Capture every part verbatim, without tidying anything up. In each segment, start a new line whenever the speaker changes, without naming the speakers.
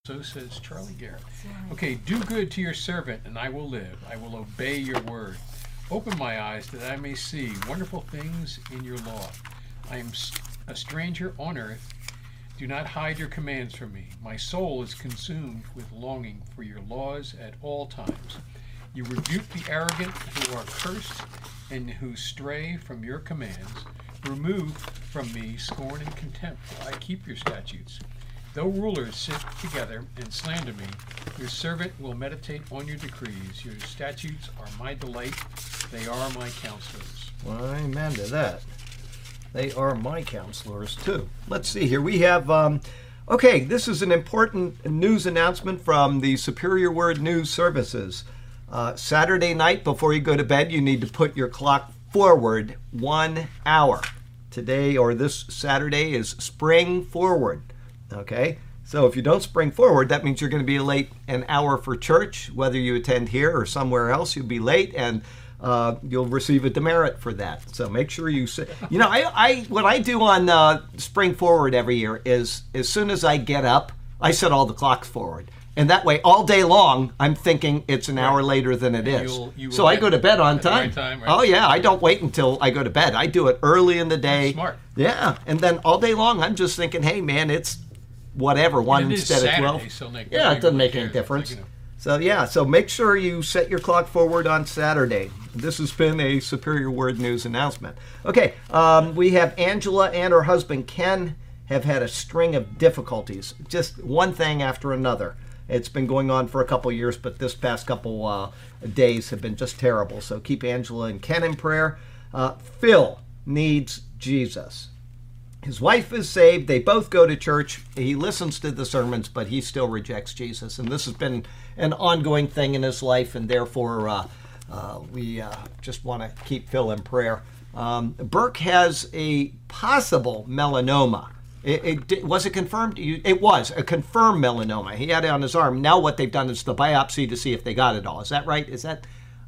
So says Charlie Garrett. Okay, do good to your servant, and I will live. I will obey your word. Open my eyes that I may see wonderful things in your law. I am a stranger on earth. Do not hide your commands from me. My soul is consumed with longing for your laws at all times. You rebuke the arrogant who are cursed and who stray from your commands. Remove from me scorn and contempt, for I keep your statutes. Though rulers sit together and slander me, your servant will meditate on your decrees. Your statutes are my delight. They are my counselors.
Well, amen to that. They are my counselors, too. Let's see here. We have, um, okay, this is an important news announcement from the Superior Word News Services. Uh, Saturday night before you go to bed, you need to put your clock forward one hour. Today or this Saturday is Spring Forward. Okay, so if you don't spring forward, that means you're going to be late an hour for church. Whether you attend here or somewhere else, you'll be late, and uh, you'll receive a demerit for that. So make sure you say, you know, I, I what I do on uh, spring forward every year is as soon as I get up, I set all the clocks forward. And that way, all day long, I'm thinking it's an hour later than it is.
You'll, you
so I go to bed on time.
Right time right?
Oh, yeah. I don't wait until I go to bed. I do it early in the day.
That's smart.
Yeah. And then all day long, I'm just thinking, hey, man, it's whatever, one
and it
instead
Saturday,
of twelve.
So like,
yeah, it doesn't make any difference. Like, you know. So, yeah. So make sure you set your clock forward on Saturday. This has been a Superior Word News announcement. Okay. Um, we have Angela and her husband, Ken, have had a string of difficulties. Just one thing after another. It's been going on for a couple years, but this past couple uh, days have been just terrible. So keep Angela and Ken in prayer. Uh, Phil needs Jesus. His wife is saved. They both go to church. He listens to the sermons, but he still rejects Jesus. And this has been an ongoing thing in his life, and therefore uh, uh, we uh, just want to keep Phil in prayer. Um, Burke has a possible melanoma. It, it was it confirmed? It was a confirmed melanoma. He had it on his arm. Now what they've done is the biopsy to see if they got it all. Is that right? Is that?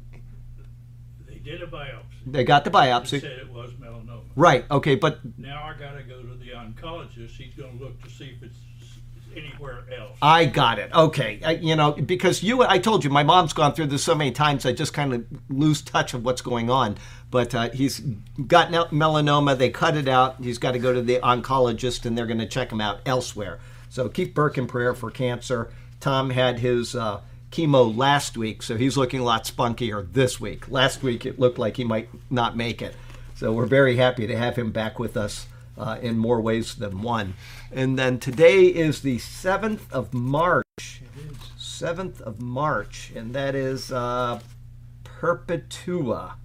They did a biopsy.
They got the biopsy.
They said it was melanoma.
Right. Okay. But
now I got to go to the oncologist. He's going to look to see if it's anywhere else.
I got it. Okay. I, you know, because you, I told you, my mom's gone through this so many times, I just kind of lose touch of what's going on. But uh, he's got melanoma. They cut it out. He's got to go to the oncologist, and they're going to check him out elsewhere. So keep Burke in prayer for cancer. Tom had his uh, chemo last week, so he's looking a lot spunkier this week. Last week, it looked like he might not make it. So we're very happy to have him back with us uh, in more ways than one. And then today is the seventh of March. It is. seventh of March, and that is uh, Perpetua.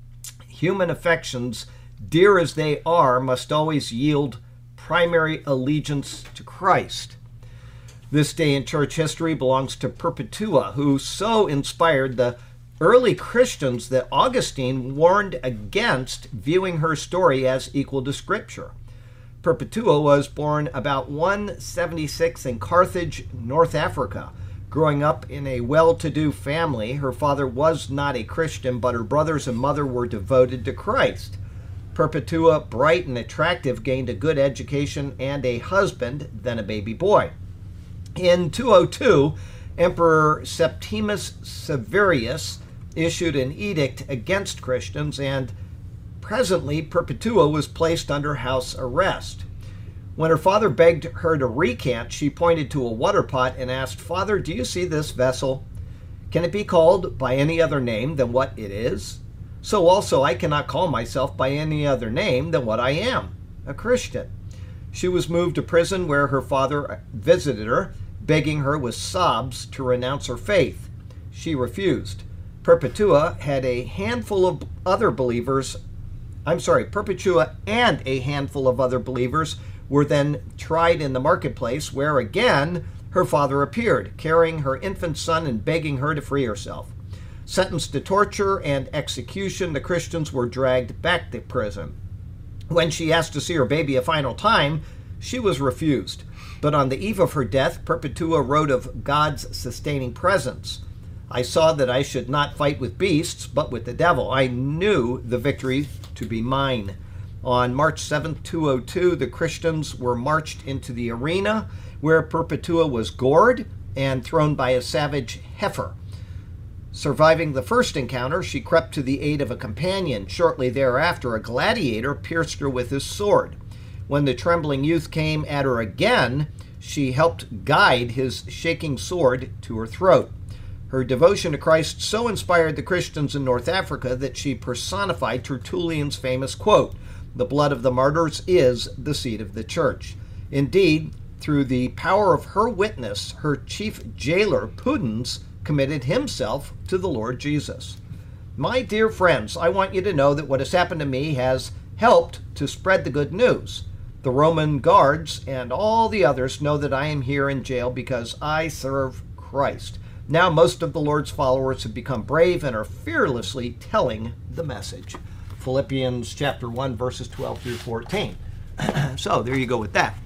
Human affections, dear as they are, must always yield primary allegiance to Christ. This day in church history belongs to Perpetua, who so inspired the early Christians that Augustine warned against viewing her story as equal to Scripture. Perpetua was born about one seventy-six in Carthage, North Africa. Growing up in a well-to-do family, her father was not a Christian, but her brothers and mother were devoted to Christ. Perpetua, bright and attractive, gained a good education and a husband, then a baby boy. In two oh two, Emperor Septimus Severus issued an edict against Christians, and presently Perpetua was placed under house arrest. When her father begged her to recant, she pointed to a water pot and asked, "Father, do you see this vessel? Can it be called by any other name than what it is? So also I cannot call myself by any other name than what I am, a Christian." She was moved to prison where her father visited her, begging her with sobs to renounce her faith. She refused. Perpetua had a handful of other believers, I'm sorry, Perpetua and a handful of other believers were then tried in the marketplace, where again her father appeared, carrying her infant son and begging her to free herself. Sentenced to torture and execution, the Christians were dragged back to prison. When she asked to see her baby a final time, she was refused. But on the eve of her death, Perpetua wrote of God's sustaining presence. "I saw that I should not fight with beasts, but with the devil. I knew the victory to be mine." On March seventh, two oh two, the Christians were marched into the arena where Perpetua was gored and thrown by a savage heifer. Surviving the first encounter, she crept to the aid of a companion. Shortly thereafter, a gladiator pierced her with his sword. When the trembling youth came at her again, she helped guide his shaking sword to her throat. Her devotion to Christ so inspired the Christians in North Africa that she personified Tertullian's famous quote, "The blood of the martyrs is the seed of the church." Indeed, through the power of her witness, her chief jailer, Pudens, committed himself to the Lord Jesus. My dear friends, I want you to know that what has happened to me has helped to spread the good news. The Roman guards and all the others know that I am here in jail because I serve Christ. Now most of the Lord's followers have become brave and are fearlessly telling the message. Philippians chapter one, verses twelve through fourteen. So there you go with that.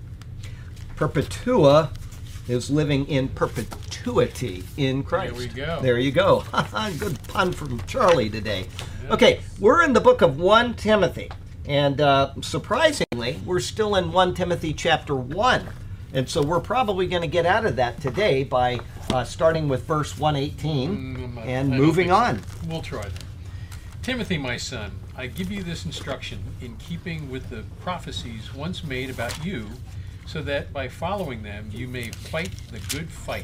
Perpetua is living in perpetuity in Christ.
There we go.
There you go. Good pun from Charlie today. Okay, we're in the book of First Timothy. And uh, surprisingly, we're still in First Timothy chapter one. And so we're probably going to get out of that today by uh, starting with verse one eighteen
Mm,
and
I don't
moving
think so.
on.
We'll try that. Timothy, my son, I give you this instruction in keeping with the prophecies once made about you, so that by following them you may fight the good fight.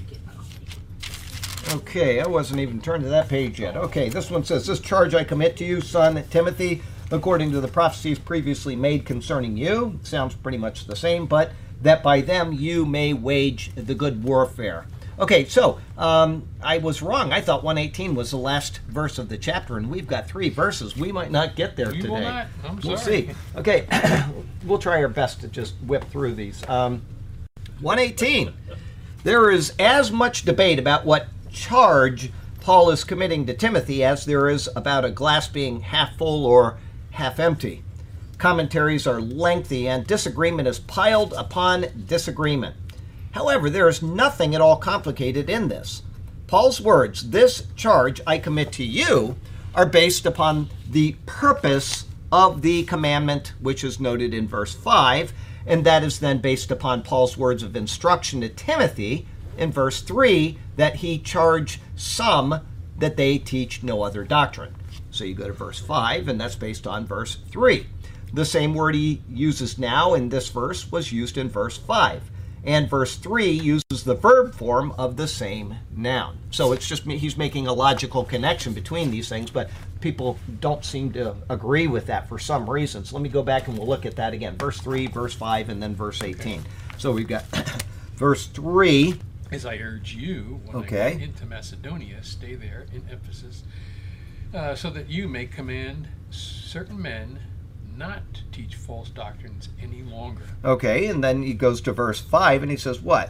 Okay, I wasn't even turned to that page yet. Okay, this one says, "This charge I commit to you, son Timothy, according to the prophecies previously made concerning you." Sounds pretty much the same, but that by them you may wage the good warfare. Okay, so um, I was wrong. I thought one eighteen was the last verse of the chapter, and we've got three verses. We might not get there
We
today.
will not. I'm
We'll
sorry.
see. Okay, we'll try our best to just whip through these. Um, one eighteen. There is as much debate about what charge Paul is committing to Timothy as there is about a glass being half full or half empty. Commentaries are lengthy and disagreement is piled upon disagreement. However, there is nothing at all complicated in this. Paul's words, "This charge I commit to you," are based upon the purpose of the commandment, which is noted in verse five, and that is then based upon Paul's words of instruction to Timothy in verse three, that he charge some that they teach no other doctrine. So you go to verse five, and that's based on verse three. The same word he uses now in this verse was used in verse five. And verse three uses the verb form of the same noun. So it's just he's making a logical connection between these things, but people don't seem to agree with that for some reason. So let me go back and we'll look at that again. Verse three, verse five, and then verse eighteen. So we've got verse three.
As I urge you, when
Okay.
I go into Macedonia, stay there in Ephesus, uh, so that you may command certain men not to teach false doctrines any longer.
Okay, and then he goes to verse five and he says what?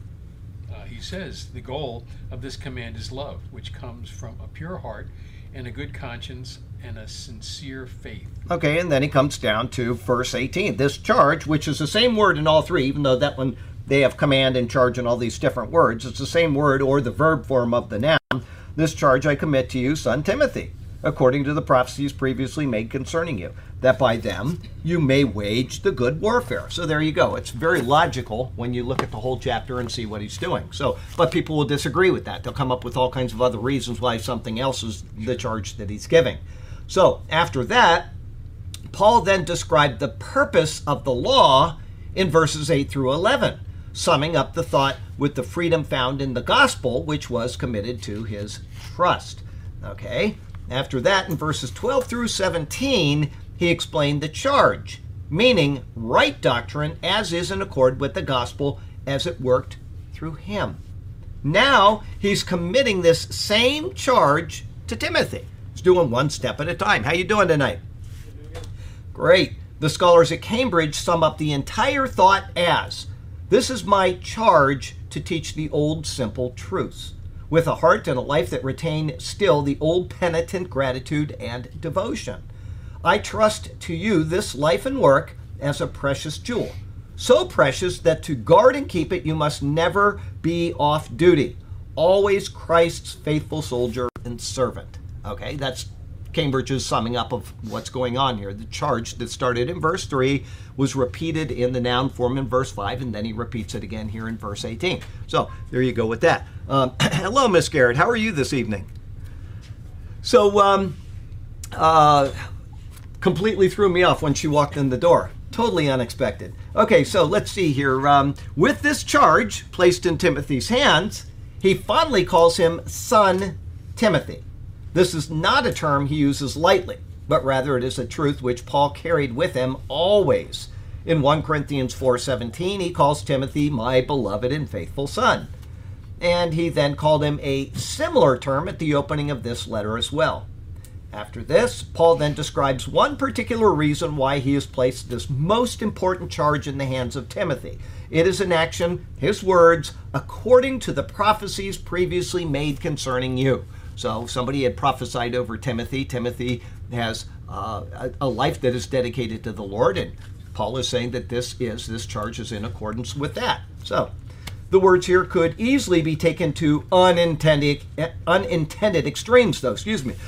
Uh, he says, the goal of this command is love, which comes from a pure heart and a good conscience and a sincere faith.
Okay, and then he comes down to verse eighteen. This charge, which is the same word in all three, even though that one they have command and charge and all these different words, it's the same word or the verb form of the noun. "This charge I commit to you, son Timothy, according to the prophecies previously made concerning you, that by them you may wage the good warfare." So there you go. It's very logical when you look at the whole chapter and see what he's doing. So, but people will disagree with that. They'll come up with all kinds of other reasons why something else is the charge that he's giving. So after that, Paul then described the purpose of the law in verses eight through eleven, summing up the thought with the freedom found in the gospel, which was committed to his trust. Okay? After that, in verses twelve through seventeen, he explained the charge, meaning right doctrine as is in accord with the gospel as it worked through him. Now, he's committing this same charge to Timothy. He's doing one step at a time. How you doing tonight? Great. The scholars at Cambridge sum up the entire thought as, "This is my charge to teach the old simple truths, with a heart and a life that retain still the old penitent gratitude and devotion. I trust to you this life and work as a precious jewel, so precious that to guard and keep it you must never be off duty, always Christ's faithful soldier and servant." Okay, that's Cambridge's summing up of what's going on here. The charge that started in verse three was repeated in the noun form in verse five, and then he repeats it again here in verse eighteen. So there you go with that. Um, hello, Miss Garrett. How are you this evening? So, um, uh, completely threw me off when she walked in the door. Totally unexpected. Okay, so let's see here. Um, with this charge placed in Timothy's hands, he fondly calls him son Timothy. This is not a term he uses lightly, but rather it is a truth which Paul carried with him always. In First Corinthians four seventeen, he calls Timothy my beloved and faithful son. And he then called him a similar term at the opening of this letter as well. After this, Paul then describes one particular reason why he has placed this most important charge in the hands of Timothy. It is an action, his words, according to the prophecies previously made concerning you. So somebody had prophesied over Timothy. Timothy has uh, a, a life that is dedicated to the Lord, and Paul is saying that this is, this charge is in accordance with that. So the words here could easily be taken to unintended, unintended extremes, though, excuse me.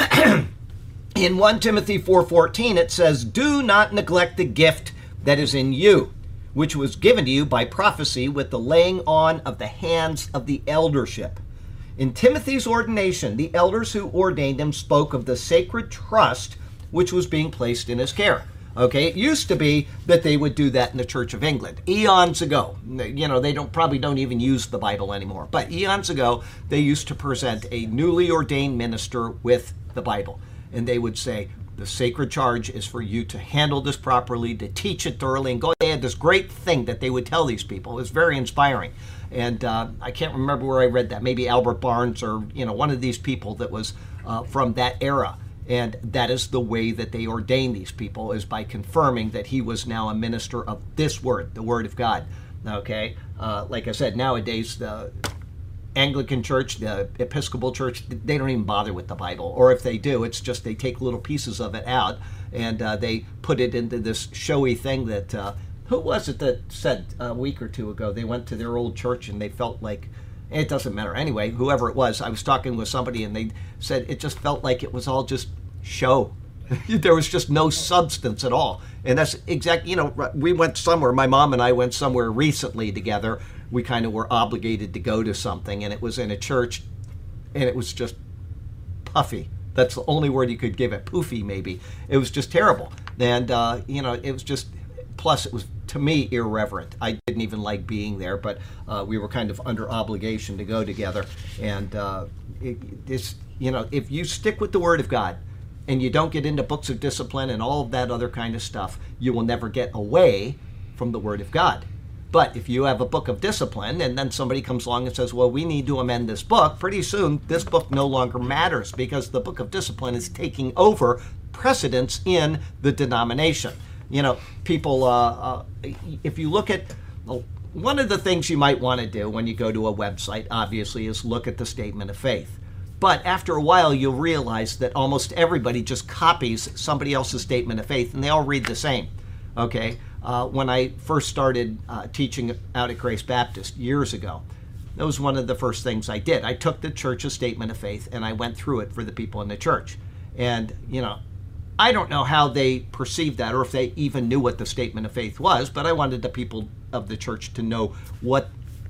In First Timothy four fourteen, it says, do not neglect the gift that is in you, which was given to you by prophecy with the laying on of the hands of the eldership. In Timothy's ordination, the elders who ordained him spoke of the sacred trust which was being placed in his care. Okay, it used to be that they would do that in the Church of England eons ago. You know, they don't probably don't even use the Bible anymore. But eons ago, they used to present a newly ordained minister with the Bible. And they would say, the sacred charge is for you to handle this properly, to teach it thoroughly, and go. They had this great thing that they would tell these people. It was very inspiring. And uh, I can't remember where I read that. Maybe Albert Barnes or, you know, one of these people that was uh, from that era. And that is the way that they ordain these people, is by confirming that he was now a minister of this word, the word of God. Okay? Uh, like I said, nowadays, the Anglican Church, the Episcopal Church, they don't even bother with the Bible. Or if they do, it's just they take little pieces of it out and uh, they put it into this showy thing that, uh, who was it that said a week or two ago, they went to their old church and they felt like, it doesn't matter. Anyway, whoever it was, I was talking with somebody and they said it just felt like it was all just show. There was just no substance at all. And that's exactly, you know, we went somewhere, my mom and I went somewhere recently together. We kind of were obligated to go to something, and it was in a church, and it was just puffy. That's the only word you could give it, poofy maybe. It was just terrible. And, uh, you know, it was just, plus it was, to me, irreverent. I didn't even like being there, but uh, we were kind of under obligation to go together. And uh, it, it's, you know, if you stick with the Word of God and you don't get into books of discipline and all of that other kind of stuff, you will never get away from the Word of God. But if you have a book of discipline and then somebody comes along and says, well, we need to amend this book, pretty soon this book no longer matters because the book of discipline is taking over precedence in the denomination. You know, people, uh, uh, if you look at, well, one of the things you might want to do when you go to a website, obviously, is look at the statement of faith. But after a while, you'll realize that almost everybody just copies somebody else's statement of faith, and they all read the same. Okay? Uh, when I first started uh, teaching out at Grace Baptist years ago, that was one of the first things I did. I took the church's statement of faith, and I went through it for the people in the church. And, you know, I don't know how they perceived that or if they even knew what the statement of faith was, but I wanted the people of the church to know what,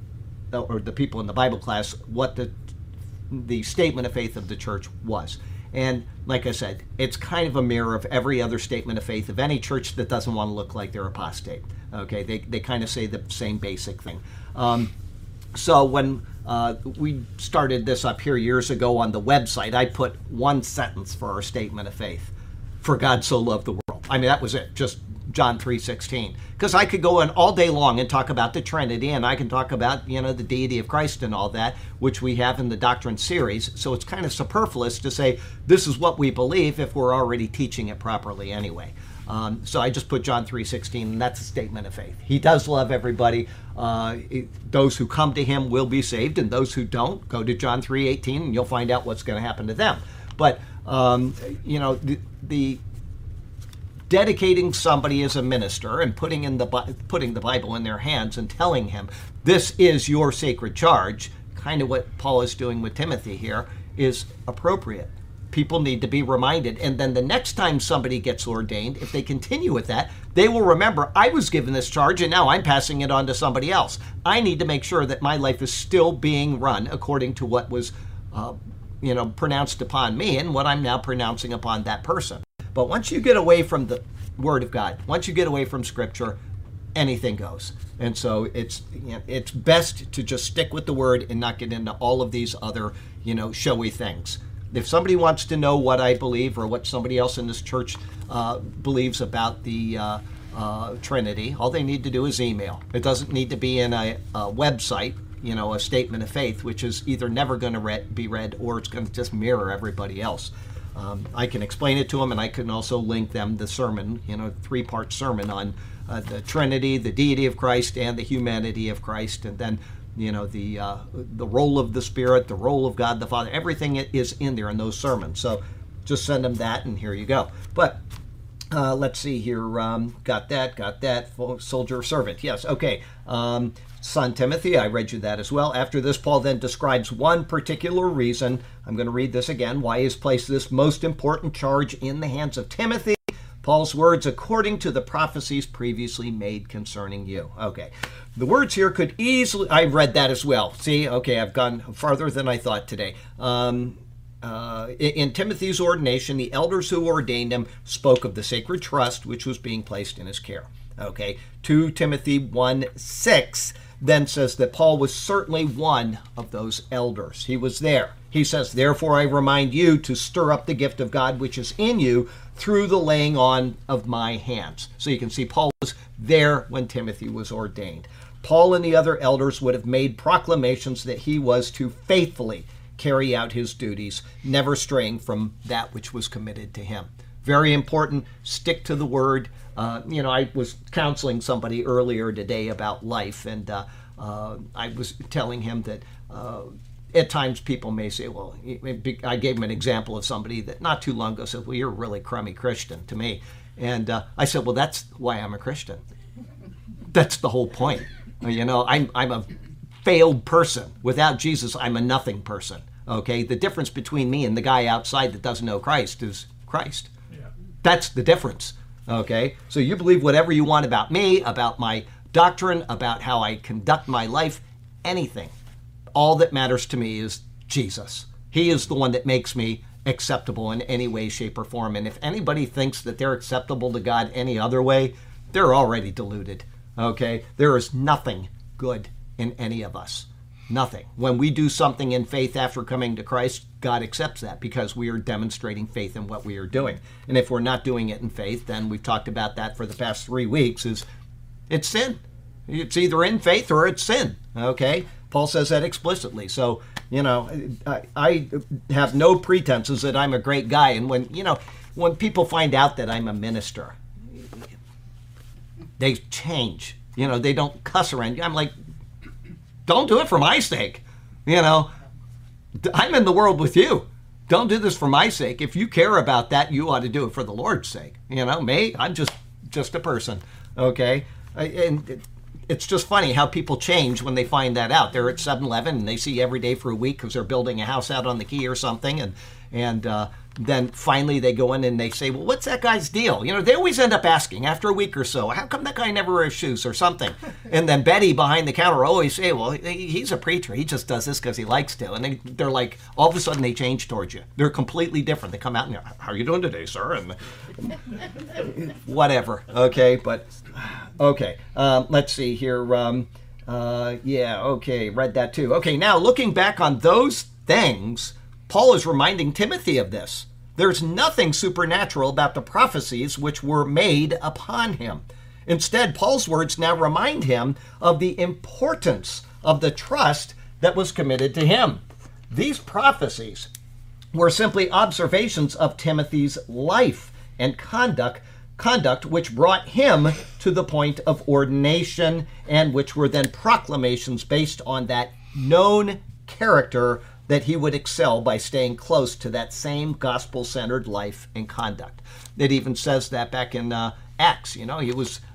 or the people in the Bible class, what the the statement of faith of the church was. And like I said, it's kind of a mirror of every other statement of faith of any church that doesn't want to look like they're apostate. Okay, they, they kind of say the same basic thing. Um, so when uh, we started this up here years ago on the website, I put one sentence for our statement of faith. For God so loved the world. I mean, that was it, just John three sixteen. Because I could go in all day long and talk about the Trinity, and I can talk about, you know, the deity of Christ and all that, which we have in the Doctrine series. So it's kind of superfluous to say this is what we believe if we're already teaching it properly anyway. Um, so I just put John three sixteen, and that's a statement of faith. He does love everybody. Uh, it, those who come to him will be saved, and those who don't, go to John three eighteen, and you'll find out what's going to happen to them. But, um, you know, the, the dedicating somebody as a minister and putting in the putting the Bible in their hands and telling him, this is your sacred charge, kind of what Paul is doing with Timothy here, is appropriate. people need to be reminded. And then the next time somebody gets ordained, if they continue with that, they will remember, I was given this charge and now I'm passing it on to somebody else. I need to make sure that my life is still being run according to what was uh, you know, pronounced upon me and what I'm now pronouncing upon that person. But once you get away from the Word of God, once you get away from Scripture, anything goes. And so it's you know, it's best to just stick with the Word and not get into all of these other, you know, showy things. If somebody wants to know what I believe or what somebody else in this church uh, believes about the uh, uh, Trinity, all they need to do is email. It doesn't need to be in a, a website, you know, a statement of faith, which is either never going to re- be read or it's going to just mirror everybody else. Um, I can explain it to them, and I can also link them the sermon, you know, three-part sermon on uh, the Trinity, the deity of Christ, and the humanity of Christ, and then you know, the uh, the role of the Spirit, the role of God the Father, everything is in there in those sermons. So just send them that, and here you go. But uh, let's see here. Um, got that, got that. Soldier, servant. Yes, okay. Um, Son Timothy, I read you that as well. After this, Paul then describes one particular reason. I'm going to read this again. Why he has placed this most important charge in the hands of Timothy. Paul's words, according to the prophecies previously made concerning you. Okay. The words here could easily, I read that as well. See, okay, I've gone farther than I thought today. Um, uh, in, in Timothy's ordination, the elders who ordained him spoke of the sacred trust which was being placed in his care. Okay. Second Timothy one six then says that Paul was certainly one of those elders. He was there. He says, therefore I remind you to stir up the gift of God which is in you through the laying on of my hands. So you can see Paul was there when Timothy was ordained. Paul and the other elders would have made proclamations that he was to faithfully carry out his duties, never straying from that which was committed to him. Very important, stick to the word. Uh, you know, I was counseling somebody earlier today about life, and uh, uh, I was telling him that uh, at times people may say, well, I gave him an example of somebody that not too long ago said, well, you're a really crummy Christian to me. And uh, I said, well, that's why I'm a Christian. That's the whole point. You know, I'm, I'm a failed person. Without Jesus, I'm a nothing person. Okay? The difference between me and the guy outside that doesn't know Christ is Christ. Yeah. That's the difference. Okay? So you believe whatever you want about me, about my doctrine, about how I conduct my life, anything. All that matters to me is Jesus. He is the one that makes me acceptable in any way, shape, or form. And if anybody thinks that they're acceptable to God any other way, they're already deluded. Okay? There is nothing good in any of us. Nothing. When we do something in faith after coming to Christ, God accepts that because we are demonstrating faith in what we are doing. And if we're not doing it in faith, then we've talked about that for the past three weeks, is it's sin. It's either in faith or it's sin. Okay? Paul says that explicitly. So, you know, I, I have no pretenses that I'm a great guy. And when, you know, when people find out that I'm a minister, they change. You know, they don't cuss around. I'm like, don't do it for my sake. You know, I'm in the world with you. Don't do this for my sake. If you care about that, you ought to do it for the Lord's sake. You know, me, I'm just just a person. Okay? And it's just funny how people change when they find that out. They're at seven eleven and they see every day for a week because they're building a house out on the quay or something. And, and uh, then finally they go in and they say, well, what's that guy's deal? You know, they always end up asking after a week or so, how come that guy never wears shoes or something? And then Betty behind the counter always say, well, he's a preacher. He just does this because he likes to. And they, they're like, all of a sudden they change towards you. They're completely different. They come out and they're, how are you doing today, sir? And whatever. Okay, but okay. Um, let's see here. Um, uh, yeah, okay, read that too. Okay, now looking back on those things, Paul is reminding Timothy of this. There's nothing supernatural about the prophecies which were made upon him. Instead, Paul's words now remind him of the importance of the trust that was committed to him. These prophecies were simply observations of Timothy's life and conduct, conduct which brought him to the point of ordination, and which were then proclamations based on that known character that he would excel by staying close to that same gospel-centered life and conduct. It even says that back in uh, Acts, you know, he was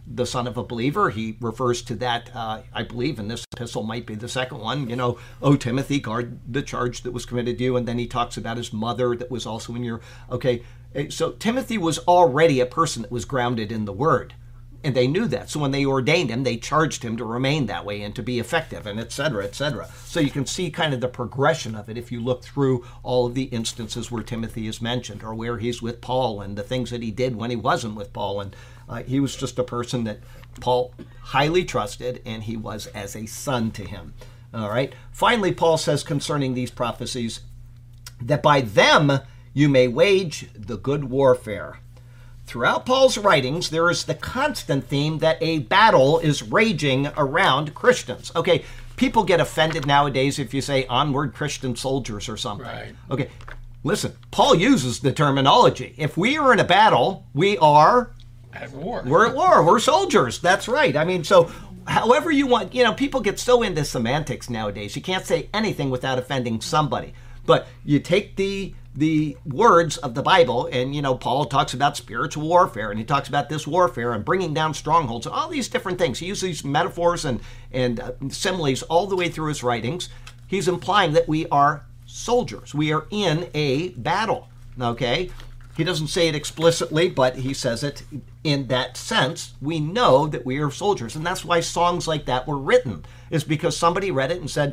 the son of a believer. He refers to that, uh, I believe, in this epistle might be the second one, you know, "O Timothy, guard the charge that was committed to you." And then he talks about his mother that was also in your, okay. So Timothy was already a person that was grounded in the word. And they knew that. So when they ordained him, they charged him to remain that way and to be effective, and et cetera, et cetera. So you can see kind of the progression of it if you look through all of the instances where Timothy is mentioned, or where he's with Paul, and the things that he did when he wasn't with Paul. And uh, he was just a person that Paul highly trusted, and he was as a son to him. All right. Finally, Paul says concerning these prophecies that by them you may wage the good warfare. Throughout Paul's writings, there is the constant theme that a battle is raging around Christians. Okay, people get offended nowadays if you say onward Christian soldiers or something.
Right.
Okay, listen, Paul uses the terminology. If we are in a battle, we are
at war.
We're at war. We're soldiers. That's right. I mean, so however you want, you know, people get so into semantics nowadays. You can't say anything without offending somebody. But you take the the words of the Bible, and, you know, Paul talks about spiritual warfare, and he talks about this warfare and bringing down strongholds, and all these different things. He uses these metaphors and, and uh, similes all the way through his writings. He's implying that we are soldiers. We are in a battle, okay? He doesn't say it explicitly, but he says it in that sense. We know that we are soldiers, and that's why songs like that were written, is because somebody read it and said,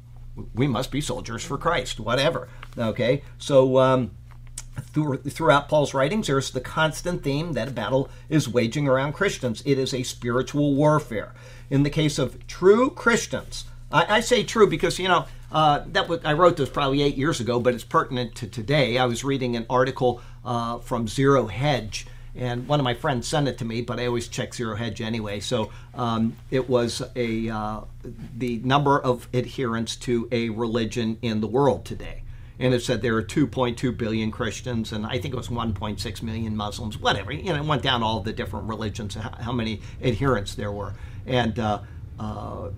we must be soldiers for Christ, whatever. Okay, so um, through, throughout Paul's writings, there's the constant theme that a battle is waging around Christians. It is a spiritual warfare. In the case of true Christians, I, I say true because, you know, uh, that was, I wrote this probably eight years ago, but it's pertinent to today. I was reading an article uh, from Zero Hedge, and one of my friends sent it to me, but I always check Zero Hedge anyway. So um, it was a uh, the number of adherents to a religion in the world today. And it said there are two point two billion Christians, and I think it was one point six million Muslims, whatever. You know, it went down all the different religions, how, how many adherents there were. And uh, uh,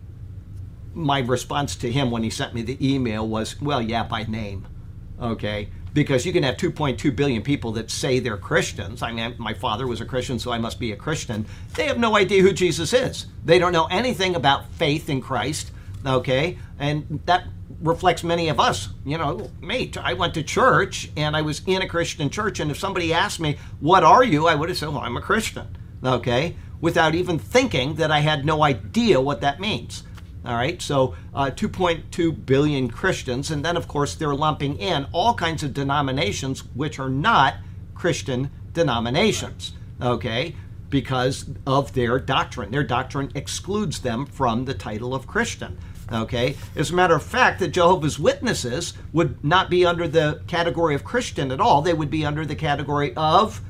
my response to him when he sent me the email was, well, yeah, by name, okay? Because you can have two point two billion people that say they're Christians. I mean, my father was a Christian, so I must be a Christian. They have no idea who Jesus is. They don't know anything about faith in Christ, okay? And that reflects many of us. You know, me, I went to church, and I was in a Christian church, and if somebody asked me, what are you? I would have said, well, I'm a Christian, okay? Without even thinking that I had no idea what that means. All right, so uh, two point two billion Christians, and then, of course, they're lumping in all kinds of denominations which are not Christian denominations, okay, because of their doctrine. Their doctrine excludes them from the title of Christian, okay? As a matter of fact, the Jehovah's Witnesses would not be under the category of Christian at all. They would be under the category of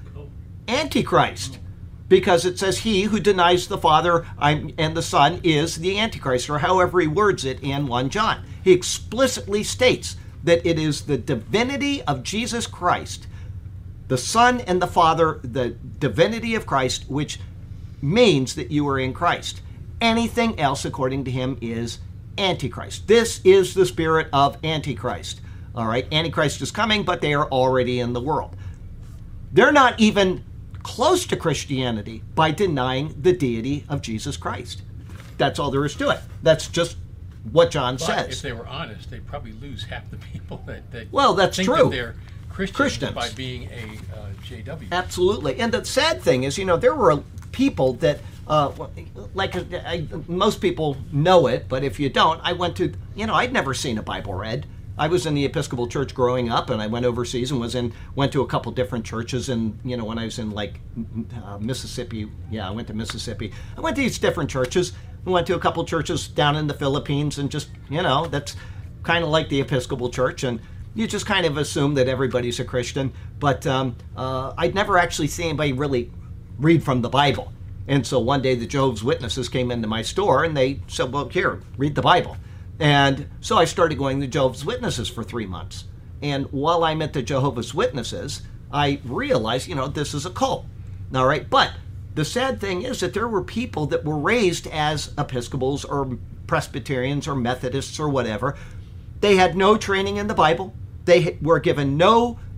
Antichrist. Because it says he who denies the Father and the Son is the Antichrist, or however he words it in First John. He explicitly states that it is the divinity of Jesus Christ, the Son and the Father, the divinity of Christ, which means that you are in Christ. Anything else, according to him, is Antichrist. This is the spirit of Antichrist. All right, Antichrist is coming, but they are already in the world. They're not even close to Christianity by denying the deity of Jesus Christ. That's all there is to it. That's just what John
but
says.
If they were honest, they'd probably lose half the people that, that
well, that's
think
true.
that they're Christians,
Christians
by being a uh, J W.
Absolutely. And the sad thing is, you know, there were people that, uh, like I, most people know it, but if you don't, I went to, you know, I'd never seen a Bible read. I was in the Episcopal Church growing up, and I went overseas and was in went to a couple different churches. And you know, when I was in like uh, Mississippi, yeah, I went to Mississippi. I went to these different churches. I went to a couple churches down in the Philippines, and just you know, that's kind of like the Episcopal Church, and you just kind of assume that everybody's a Christian. But um, uh, I'd never actually seen anybody really read from the Bible. And so one day the Jehovah's Witnesses came into my store, and they said, "Well, here, read the Bible." And so I started going to Jehovah's Witnesses for three months. And while I'm at the Jehovah's Witnesses, I realized, you know, this is a cult. All right. But the sad thing is that there were people that were raised as Episcopals or Presbyterians or Methodists or whatever. They had no training in the Bible. They were given no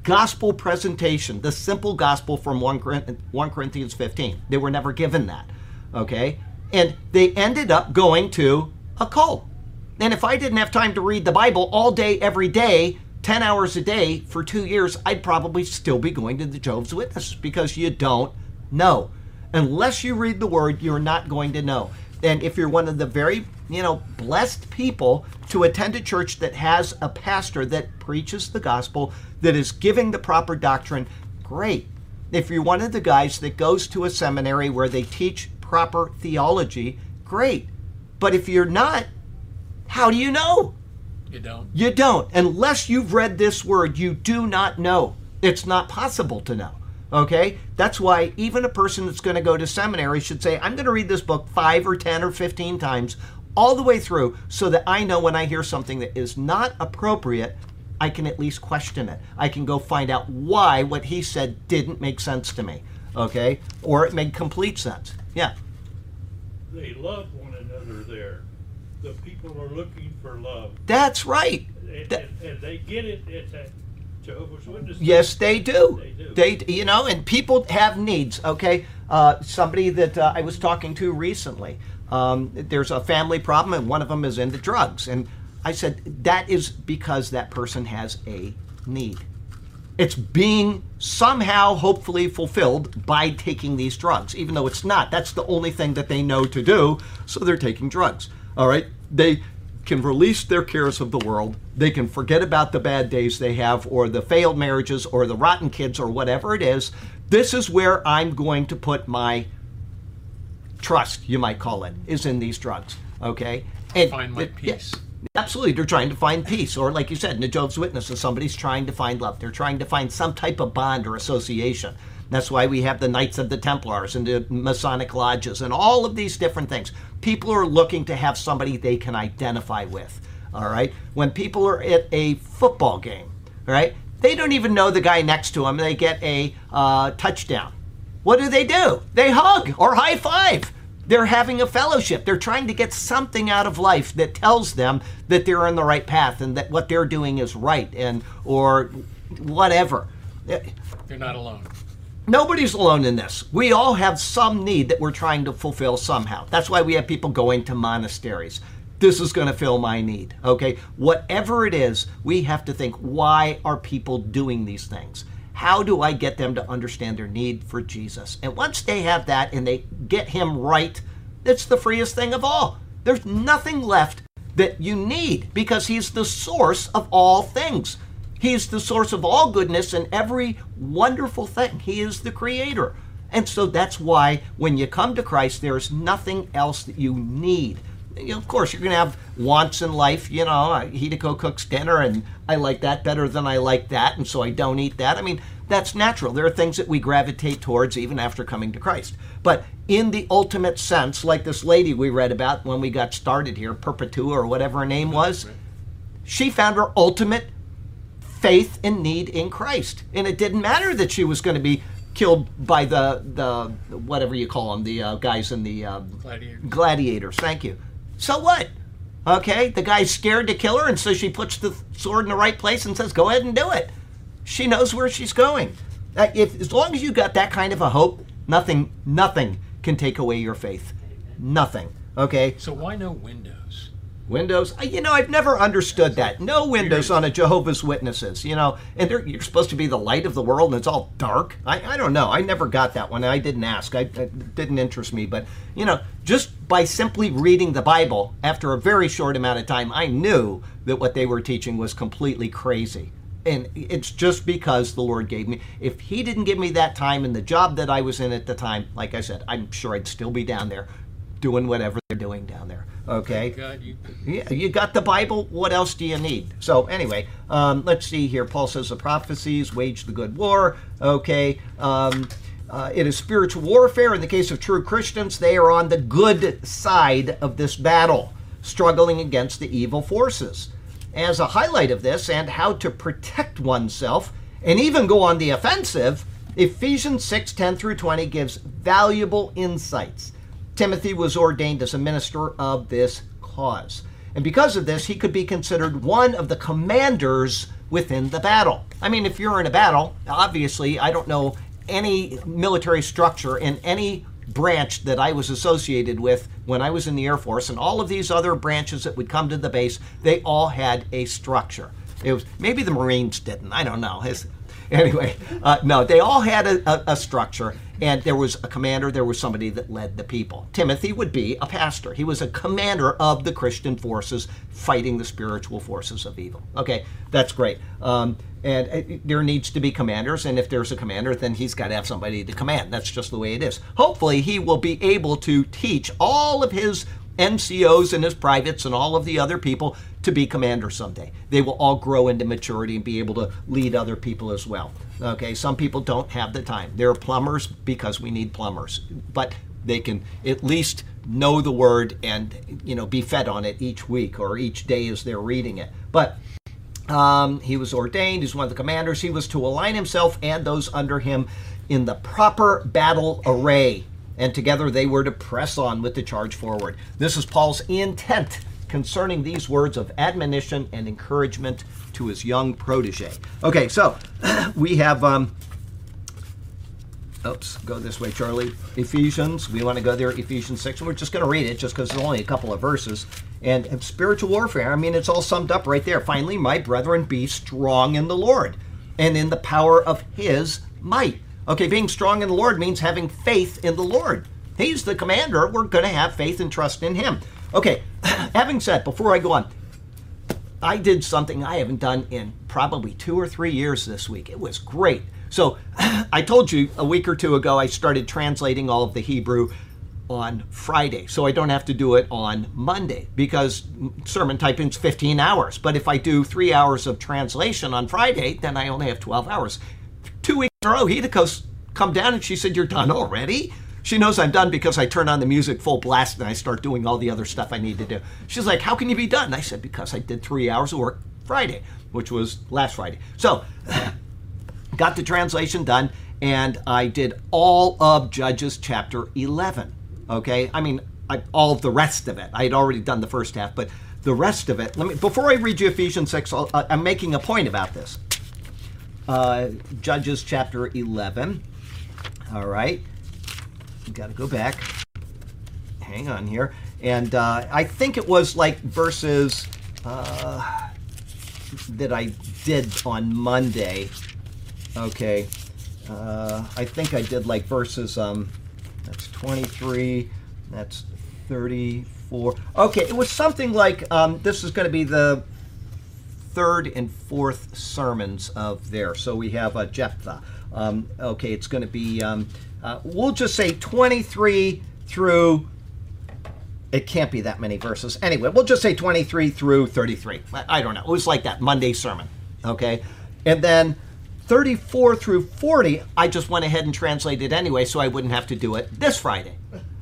gospel presentation, the simple gospel from First Corinthians fifteen. They were never given that, okay? And they ended up going to a cult. And if I didn't have time to read the Bible all day, every day, ten hours a day for two years, I'd probably still be going to the Jehovah's Witnesses, because you don't know. Unless you read the Word, you're not going to know. And if you're one of the very, you know, blessed people to attend a church that has a pastor that preaches the gospel, that is giving the proper doctrine, great. If you're one of the guys that goes to a seminary where they teach proper theology, great. But if you're not, how do you know?
You don't.
You don't. Unless you've read this word, you do not know. It's not possible to know. Okay? That's why even a person that's going to go to seminary should say, I'm going to read this book five or ten or fifteen times all the way through, so that I know when I hear something that is not appropriate, I can at least question it. I can go find out why what he said didn't make sense to me. Okay? Or it made complete sense. Yeah.
They love one another there. The people are looking for love.
That's right.
And,
That-
and, and they get it at that Jehovah's Witnesses.
Yes, they do.
They do.
They, you know, and people have needs. Okay, uh, somebody that uh, I was talking to recently, um, there's a family problem, and one of them is into drugs, and I said that is because that person has a need. It's being somehow, hopefully, fulfilled by taking these drugs, even though it's not. That's the only thing that they know to do, so they're taking drugs. All right, they can release their cares of the world. They can forget about the bad days they have, or the failed marriages, or the rotten kids, or whatever it is. This is where I'm going to put my trust, you might call it, is in these drugs. Okay? And
Find my
it-
peace.
yeah, absolutely. They're trying to find peace. Or like you said, in the Jehovah's Witnesses, somebody's trying to find love. They're trying to find some type of bond or association. That's why we have the Knights of the Templars and the Masonic lodges and all of these different things. People are looking to have somebody they can identify with, all right? When people are at a football game, all right, they don't even know the guy next to them. They get a uh, touchdown. What do they do? They hug or high five. They're having a fellowship. They're trying to get something out of life that tells them that they're on the right path and that what they're doing is right, and or whatever.
They're not alone.
Nobody's alone in this. We all have some need that we're trying to fulfill somehow. That's why we have people going to monasteries. This is going to fill my need, okay? Whatever it is, we have to think, why are people doing these things? How do I get them to understand their need for Jesus? And once they have that and they get him right, it's the freest thing of all. There's nothing left that you need, because he's the source of all things. He's the source of all goodness and every wonderful thing. He is the creator. And so that's why when you come to Christ, there's nothing else that you need. You know, of course, you're going to have wants in life. You know, Hideko cooks dinner, and I like that better than I like that, and so I don't eat that. I mean, that's natural. There are things that we gravitate towards even after coming to Christ. But in the ultimate sense, like this lady we read about when we got started here, Perpetua or whatever her name was, she found her ultimate faith and need in Christ. And it didn't matter that she was going to be killed by the, the whatever you call them, the uh, guys in the... Uh,
Gladiators.
Gladiators, thank you. So what? Okay, the guy's scared to kill her, and so she puts the sword in the right place and says, go ahead and do it. She knows where she's going. Uh, if, as long as you got that kind of a hope, nothing, nothing can take away your faith. Nothing, okay?
So why no windows?
Windows? Uh, You know, I've never understood that. No windows on a Jehovah's Witnesses, you know, and they're, you're supposed to be the light of the world and it's all dark. I, I don't know. I never got that one. I didn't ask. I, it didn't interest me. But, you know, just by simply reading the Bible, after a very short amount of time, I knew that what they were teaching was completely crazy. And it's just because the Lord gave me. If he didn't give me that time and the job that I was in at the time, like I said, I'm sure I'd still be down there doing whatever they're doing down there. Okay?
God, you,
Yeah, you got the Bible. What else do you need? So anyway, um, let's see here. Paul says the prophecies wage the good war. Okay. Um, uh, it is spiritual warfare. In the case of true Christians, they are on the good side of this battle, struggling against the evil forces. As a highlight of this and how to protect oneself and even go on the offensive, Ephesians six, ten through twenty gives valuable insights. Timothy was ordained as a minister of this cause. And because of this, he could be considered one of the commanders within the battle. I mean, if you're in a battle, obviously, I don't know any military structure in any branch that I was associated with when I was in the Air Force, and all of these other branches that would come to the base, they all had a structure. It was maybe the Marines didn't. I don't know. It's, anyway, uh, no, they all had a, a, a structure, and there was a commander. There was somebody that led the people. Timothy would be a pastor. He was a commander of the Christian forces fighting the spiritual forces of evil. Okay, that's great. Um, and uh, there needs to be commanders, and if there's a commander, then he's got to have somebody to command. That's just the way it is. Hopefully, he will be able to teach all of his N C Os and his privates and all of the other people to be commanders someday. They will all grow into maturity and be able to lead other people as well. Okay, some people don't have the time. They're plumbers because we need plumbers, but they can at least know the word and, you know, be fed on it each week or each day as they're reading it. But um, he was ordained, he's one of the commanders. He was to align himself and those under him in the proper battle array, and together they were to press on with the charge forward. This is Paul's intent concerning these words of admonition and encouragement to his young protege. Okay, so we have, um, oops, go this way, Charlie. Ephesians, we want to go there, Ephesians six. We're just going to read it just because it's only a couple of verses. And, and spiritual warfare, I mean, it's all summed up right there. Finally, my brethren, be strong in the Lord and in the power of his might. Okay, being strong in the Lord means having faith in the Lord. He's the commander. We're going to have faith and trust in him. Okay, having said, before I go on, I did something I haven't done in probably two or three years this week. It was great. So I told you a week or two ago I started translating all of the Hebrew on Friday, so I don't have to do it on Monday because sermon typing's fifteen hours. But if I do three hours of translation on Friday, then I only have twelve hours. Two weeks in a row, Hidiko's come down and she said, "You're done already?" She knows I'm done because I turn on the music full blast and I start doing all the other stuff I need to do. She's like, "How can you be done?" And I said, "Because I did three hours of work Friday," which was last Friday. So, got the translation done, and I did all of Judges chapter eleven. Okay? I mean, I, all of the rest of it. I had already done the first half, but the rest of it, let me, before I read you Ephesians six, I'll, I'm making a point about this. Uh, Judges chapter eleven. All right. Got to go back. Hang on here. And uh, I think it was like verses uh, that I did on Monday. Okay. Uh, I think I did like verses, um, that's twenty-three, that's thirty-four. Okay, it was something like, um, this is going to be the third and fourth sermons of there. So we have uh, Jephthah. Um, okay, it's going to be, um, uh, we'll just say twenty-three through, it can't be that many verses. Anyway, we'll just say twenty-three through thirty-three. I, I don't know. It was like that Monday sermon. Okay. And then thirty-four through forty, I just went ahead and translated anyway, so I wouldn't have to do it this Friday.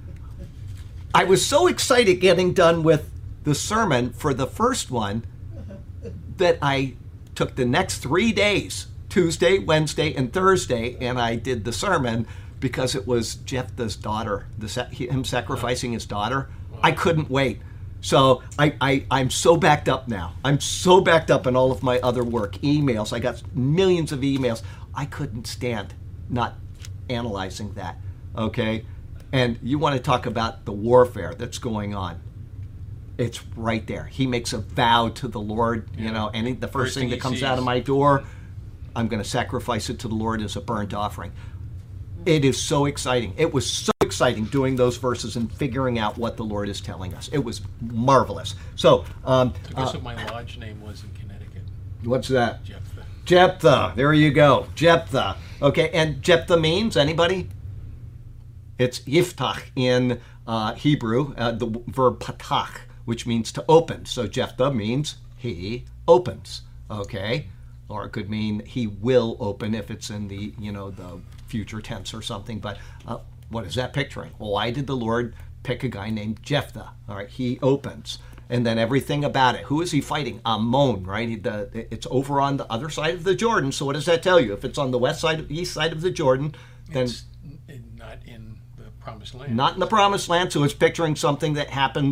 I was so excited getting done with the sermon for the first one that I took the next three days, Tuesday, Wednesday, and Thursday, and I did the sermon because it was Jephthah's daughter, the, him sacrificing his daughter. I couldn't wait. So I, I, I'm so backed up now. I'm so backed up in all of my other work, emails. I got millions of emails. I couldn't stand not analyzing that, okay? And you want to talk about the warfare that's going on. It's right there. He makes a vow to the Lord, you yeah. know, and the first, first thing, thing that comes sees. out of my door, I'm going to sacrifice it to the Lord as a burnt offering. It is so exciting. It was so exciting doing those verses and figuring out what the Lord is telling us. It was marvelous. So, um,
so guess uh, what my lodge name was in Connecticut?
What's that?
Jephthah.
Jephthah. There you go. Jephthah. Okay, and Jephthah means anybody? It's yiftach in uh, Hebrew, uh, the verb patach, which means to open. So Jephthah means he opens. Okay, or it could mean he will open if it's in the you know the future tense or something. But uh, what is that picturing? Well, why did the Lord pick a guy named Jephthah? All right, he opens. And then everything about it. Who is he fighting? Ammon, right? The, it's over on the other side of the Jordan. So what does that tell you? If it's on the west side, east side of the Jordan, then
it's not in the Promised Land.
Not in the Promised Land. So it's picturing something that happens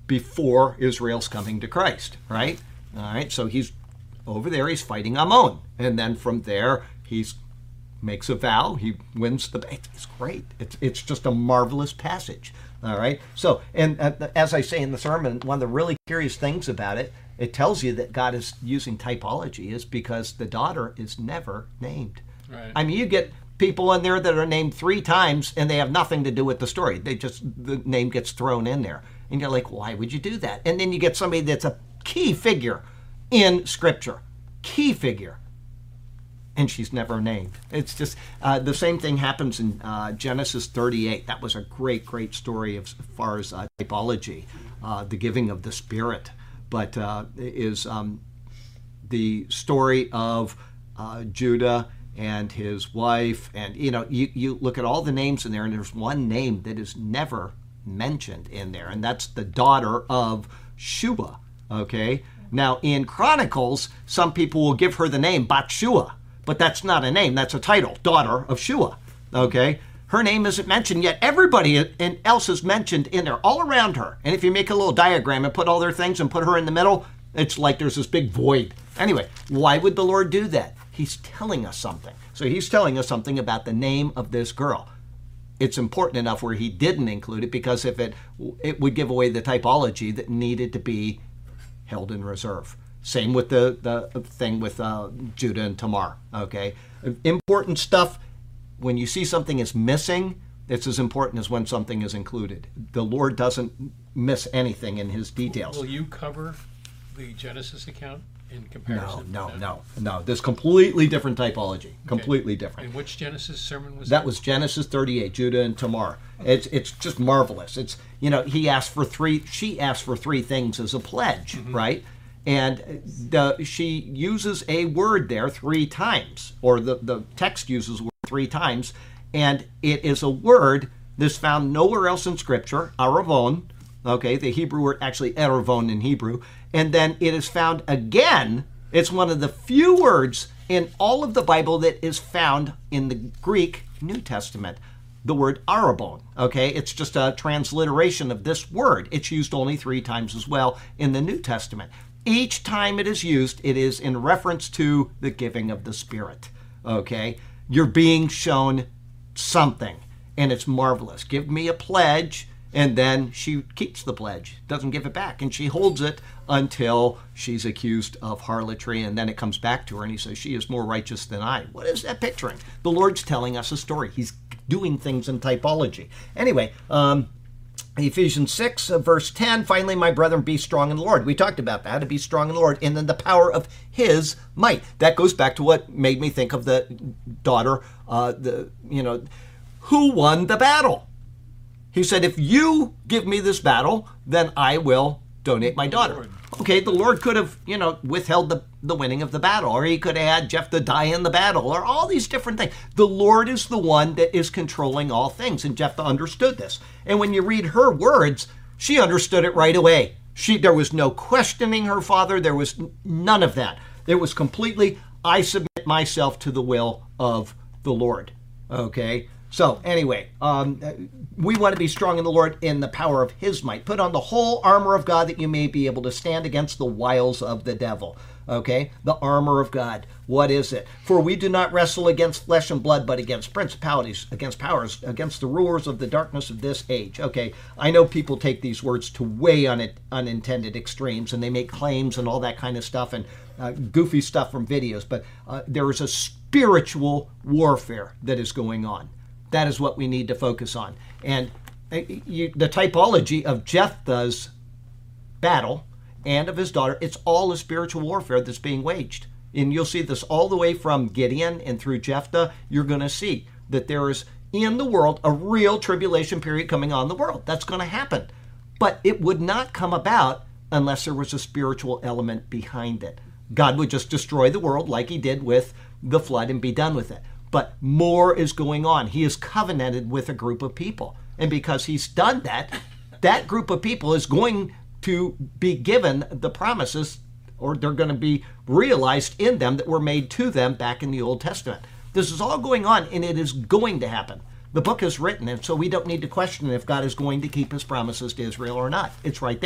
before Israel's coming to Christ, right? All right, so he's over there, he's fighting Ammon. And then from there, he's makes a vow, he wins the, it's great. It's, it's just a marvelous passage, all right? So, and uh, as I say in the sermon, one of the really curious things about it, it tells you that God is using typology is because the daughter is never named.
Right.
I mean, you get people in there that are named three times and they have nothing to do with the story. They just, the name gets thrown in there. And you're like, why would you do that? And then you get somebody that's a key figure in Scripture. Key figure. And she's never named. It's just, uh, the same thing happens in uh, Genesis thirty-eight. That was a great, great story as far as uh, typology, uh, the giving of the Spirit. But uh, is um, the story of uh, Judah and his wife. And, you know, you, you look at all the names in there, and there's one name that is never mentioned in there, and that's the daughter of Shua, okay? Now, in Chronicles, some people will give her the name Bathshua, but that's not a name, that's a title, daughter of Shua, okay? Her name isn't mentioned, yet everybody else is mentioned in there, all around her. And if you make a little diagram and put all their things and put her in the middle, it's like there's this big void. Anyway, why would the Lord do that? He's telling us something. So he's telling us something about the name of this girl. It's important enough where he didn't include it, because if it it would give away the typology that needed to be held in reserve. Same with the, the thing with uh, Judah and Tamar, okay? Important stuff, when you see something is missing, it's as important as when something is included. The Lord doesn't miss anything in his details.
Will you cover the Genesis account in
No,
comparison?
no, no, no. There's completely different typology. Completely
And
different.
which Genesis sermon was
That was Genesis thirty-eight, Judah and Tamar. It's it's just marvelous. It's, you know, he asked for three, she asked for three things as a pledge, right? And the, she uses a word there three times, or the, the text uses a word three times, and it is a word that's found nowhere else in Scripture, aravon, okay, the Hebrew word, actually eravon in Hebrew, and then it is found again, it's one of the few words in all of the Bible that is found in the Greek New Testament, the word arabon, okay? It's just a transliteration of this word. It's used only three times as well in the New Testament. Each time it is used, it is in reference to the giving of the Spirit, okay? You're being shown something, and it's marvelous. Give me a pledge, and then she keeps the pledge, doesn't give it back, and she holds it until she's accused of harlotry, and then it comes back to her, and he says, she is more righteous than I. What is that picturing? The Lord's telling us a story. He's doing things in typology. Anyway, um, Ephesians six, uh, verse ten, finally, my brethren, be strong in the Lord. We talked about that, to be strong in the Lord, and then the power of his might. That goes back to what made me think of the daughter, uh, the you know, who won the battle? He said, if you give me this battle, then I will donate my daughter.
Lord.
Okay, the Lord could have, you know, withheld the, the winning of the battle, or he could have had Jephthah die in the battle, or all these different things. The Lord is the one that is controlling all things, and Jephthah understood this. And when you read her words, she understood it right away. She, there was no questioning her father. There was none of that. It was completely, I submit myself to the will of the Lord. Okay? So anyway, um, we want to be strong in the Lord in the power of his might. Put on the whole armor of God that you may be able to stand against the wiles of the devil. Okay? The armor of God. What is it? For we do not wrestle against flesh and blood, but against principalities, against powers, against the rulers of the darkness of this age. Okay, I know people take these words to way un- unintended extremes, and they make claims and all that kind of stuff, and uh, goofy stuff from videos, but uh, there is a spiritual warfare that is going on. That is what we need to focus on. And you, the typology of Jephthah's battle and of his daughter, it's all a spiritual warfare that's being waged. And you'll see this all the way from Gideon and through Jephthah. You're going to see that there is in the world a real tribulation period coming on the world. That's going to happen. But it would not come about unless there was a spiritual element behind it. God would just destroy the world like he did with the flood and be done with it. But more is going on. He is covenanted with a group of people. And because he's done that, that group of people is going to be given the promises, or they're going to be realized in them that were made to them back in the Old Testament. This is all going on, and it is going to happen. The book is written, and so we don't need to question if God is going to keep his promises to Israel or not. It's right there.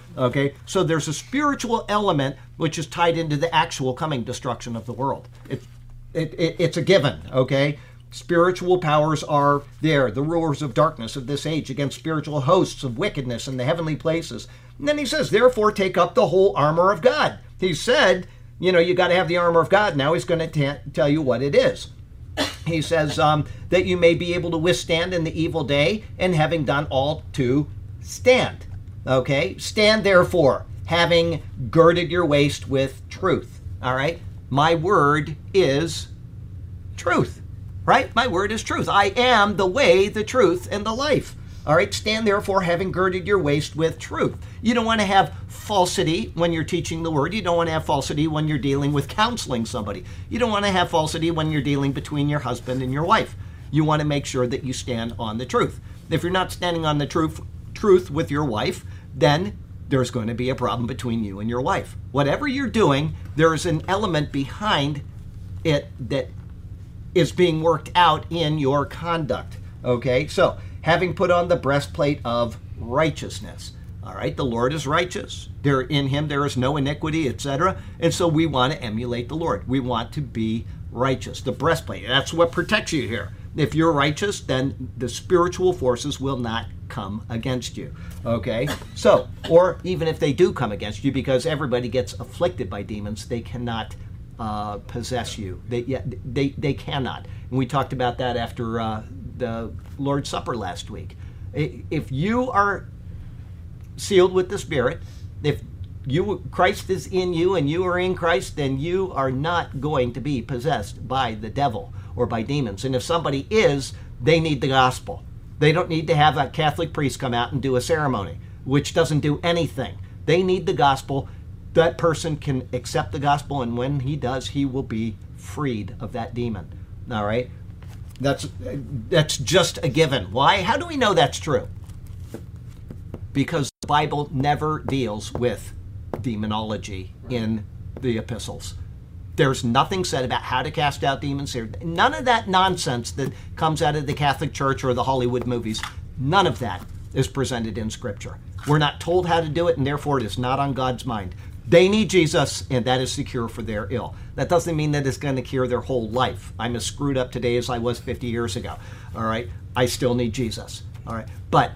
Okay, so there's a spiritual element which is tied into the actual coming destruction of the world. It, it, it, it's a given, okay? Spiritual powers are there, the rulers of darkness of this age against spiritual hosts of wickedness in the heavenly places. And then he says, therefore take up the whole armor of God. He said, you know, you got to have the armor of God. Now he's going to tell you what it is. He says um, that you may be able to withstand in the evil day, and having done all to stand. Okay? Stand therefore, having girded your waist with truth. All right? My word is truth. Right? My word is truth. I am the way, the truth, and the life. All right? Stand therefore, having girded your waist with truth. You don't want to have falsity when you're teaching the word. You don't want to have falsity when you're dealing with counseling somebody. You don't want to have falsity when you're dealing between your husband and your wife. You want to make sure that you stand on the truth. If you're not standing on the truth, truth with your wife, then there's going to be a problem between you and your wife. Whatever you're doing, there's an element behind it that is being worked out in your conduct. Okay, so having put on the breastplate of righteousness. All right, the Lord is righteous. There in him there is no iniquity, et cetera. And so we want to emulate the Lord. We want to be righteous. The breastplate, that's what protects you here. If you're righteous, then the spiritual forces will not come against you. Okay? So, or even if they do come against you, because everybody gets afflicted by demons, they cannot uh, possess you. They, yeah, they, they cannot. And we talked about that after uh, the Lord's Supper last week. If you are sealed with the Spirit, if you Christ is in you and you are in Christ, then you are not going to be possessed by the devil or by demons. And if somebody is, they need the gospel. They don't need to have a Catholic priest come out and do a ceremony, which doesn't do anything. They need the gospel. That person can accept the gospel, and when he does, he will be freed of that demon. All right? That's that's just a given. Why? How do we know that's true? Because the Bible never deals with demonology in the epistles. There's nothing said about how to cast out demons here. None of that nonsense that comes out of the Catholic Church or the Hollywood movies, none of that is presented in Scripture. We're not told how to do it, and therefore it is not on God's mind. They need Jesus, and that is the cure for their ill. That doesn't mean that it's going to cure their whole life. I'm as screwed up today as I was fifty years ago. All right? I still need Jesus. All right? But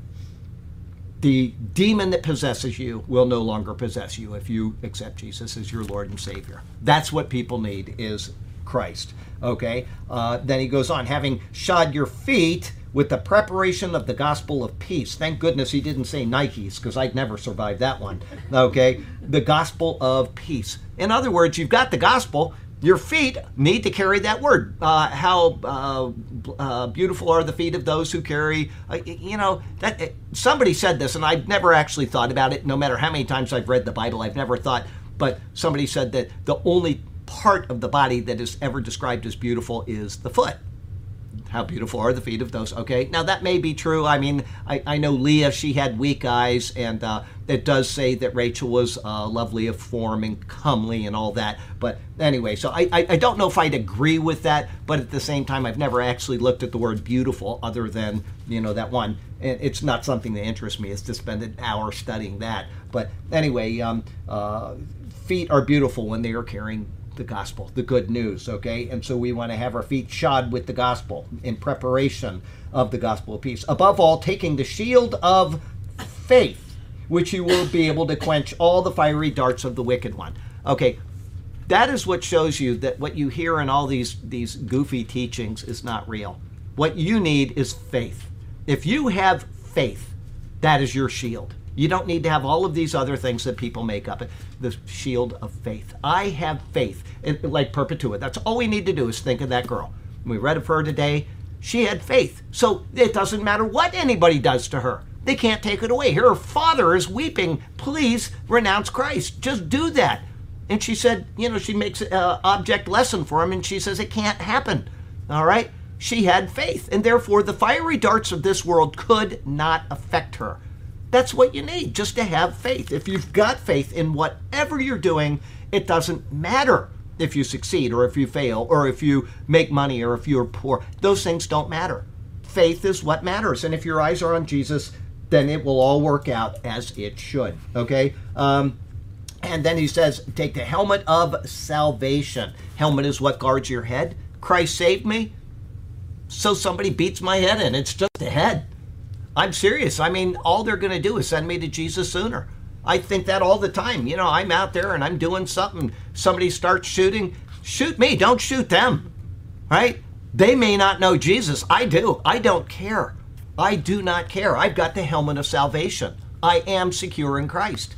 the demon that possesses you will no longer possess you if you accept Jesus as your Lord and Savior. That's what people need, is Christ. Okay? Uh, then he goes on, having shod your feet with the preparation of the gospel of peace. Thank goodness he didn't say Nikes, because I'd never survive that one. Okay? The gospel of peace. In other words, you've got the gospel. Your feet need to carry that word. Uh, how uh, uh, beautiful are the feet of those who carry, uh, you know, that uh, somebody said this, and I've never actually thought about it. No matter how many times I've read the Bible, I've never thought, but somebody said that the only part of the body that is ever described as beautiful is the foot. How beautiful are the feet of those. Okay, now that may be true. I mean, I, I know Leah, she had weak eyes, and uh, it does say that Rachel was uh, lovely of form and comely and all that. But anyway, so I, I, I don't know if I'd agree with that, but at the same time, I've never actually looked at the word beautiful other than, you know, that one. And it's not something that interests me. It's to spend an hour studying that. But anyway, um, uh, feet are beautiful when they are carrying the gospel, the good news, okay? And so we want to have our feet shod with the gospel in preparation of the gospel of peace. Above all, taking the shield of faith, which you will be able to quench all the fiery darts of the wicked one. Okay, that is what shows you that what you hear in all these, these goofy teachings is not real. What you need is faith. If you have faith, that is your shield. You don't need to have all of these other things that people make up. The shield of faith. I have faith. It, like Perpetua. That's all we need to do is think of that girl. We read of her today. She had faith. So it doesn't matter what anybody does to her. They can't take it away. Her father is weeping. Please renounce Christ. Just do that. And she said, you know, she makes an object lesson for him, and she says it can't happen. All right? She had faith. And therefore, the fiery darts of this world could not affect her. That's what you need, just to have faith. If you've got faith in whatever you're doing, it doesn't matter if you succeed or if you fail or if you make money or if you're poor. Those things don't matter. Faith is what matters. And if your eyes are on Jesus, then it will all work out as it should. Okay? Um, and then he says, take the helmet of salvation. Helmet is what guards your head. Christ saved me, so somebody beats my head in. It's just a head. I'm serious. I mean, all they're going to do is send me to Jesus sooner. I think that all the time. You know, I'm out there and I'm doing something. Somebody starts shooting. Shoot me. Don't shoot them. Right? They may not know Jesus. I do. I don't care. I do not care. I've got the helmet of salvation. I am secure in Christ.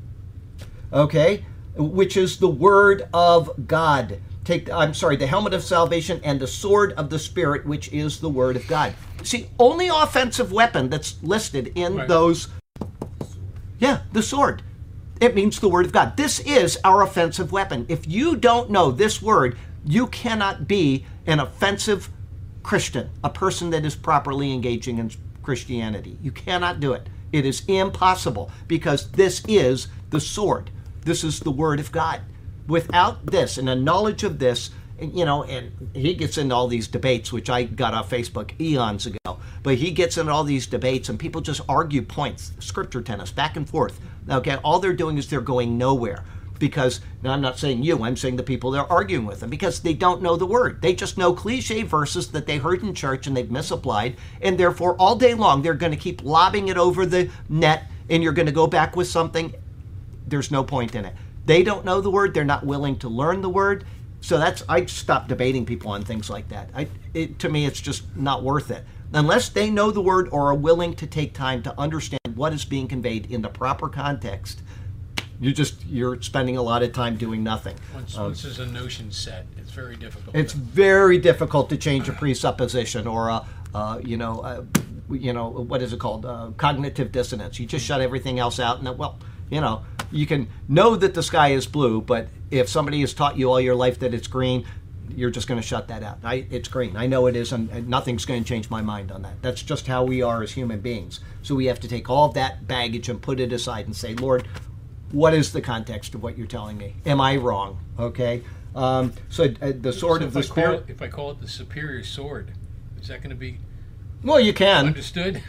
Okay? Which is the word of God. Take, I'm sorry, the helmet of salvation and the sword of the Spirit, which is the word of God. See, only offensive weapon that's listed in
right.
those, yeah, the sword. It means the word of God. This is our offensive weapon. If you don't know this word, you cannot be an offensive Christian, a person that is properly engaging in Christianity. You cannot do it. It is impossible because this is the sword. This is the word of God. Without this and a knowledge of this, you know, and he gets into all these debates, which I got off Facebook eons ago, but he gets into all these debates and people just argue points, scripture tennis, back and forth. Okay, all they're doing is they're going nowhere because, now I'm not saying you, I'm saying the people they're arguing with them because they don't know the word. They just know cliche verses that they heard in church and they've misapplied, and therefore all day long they're going to keep lobbing it over the net and you're going to go back with something. There's no point in it. They don't know the word. They're not willing to learn the word. So that's, I stop debating people on things like that. I, it, to me, it's just not worth it. Unless they know the word or are willing to take time to understand what is being conveyed in the proper context, you just, you're spending a lot of time doing nothing.
Once,
um,
once there's a notion set, it's very difficult.
It's very difficult to change a presupposition or a, uh, you know, a, you know, what is it called? Uh, cognitive dissonance. You just shut everything else out and, well, you know, you can know that the sky is blue, but if somebody has taught you all your life that it's green, you're just going to shut that out. I, it's green. I know it is, and, and nothing's going to change my mind on that. That's just how we are as human beings. So we have to take all of that baggage and put it aside and say, Lord, what is the context of what you're telling me? Am I wrong? Okay? Um, so uh, the sword
so
of the
I call
Spirit...
it, if I call it the superior sword, is that going to be
Well, you can.
understood?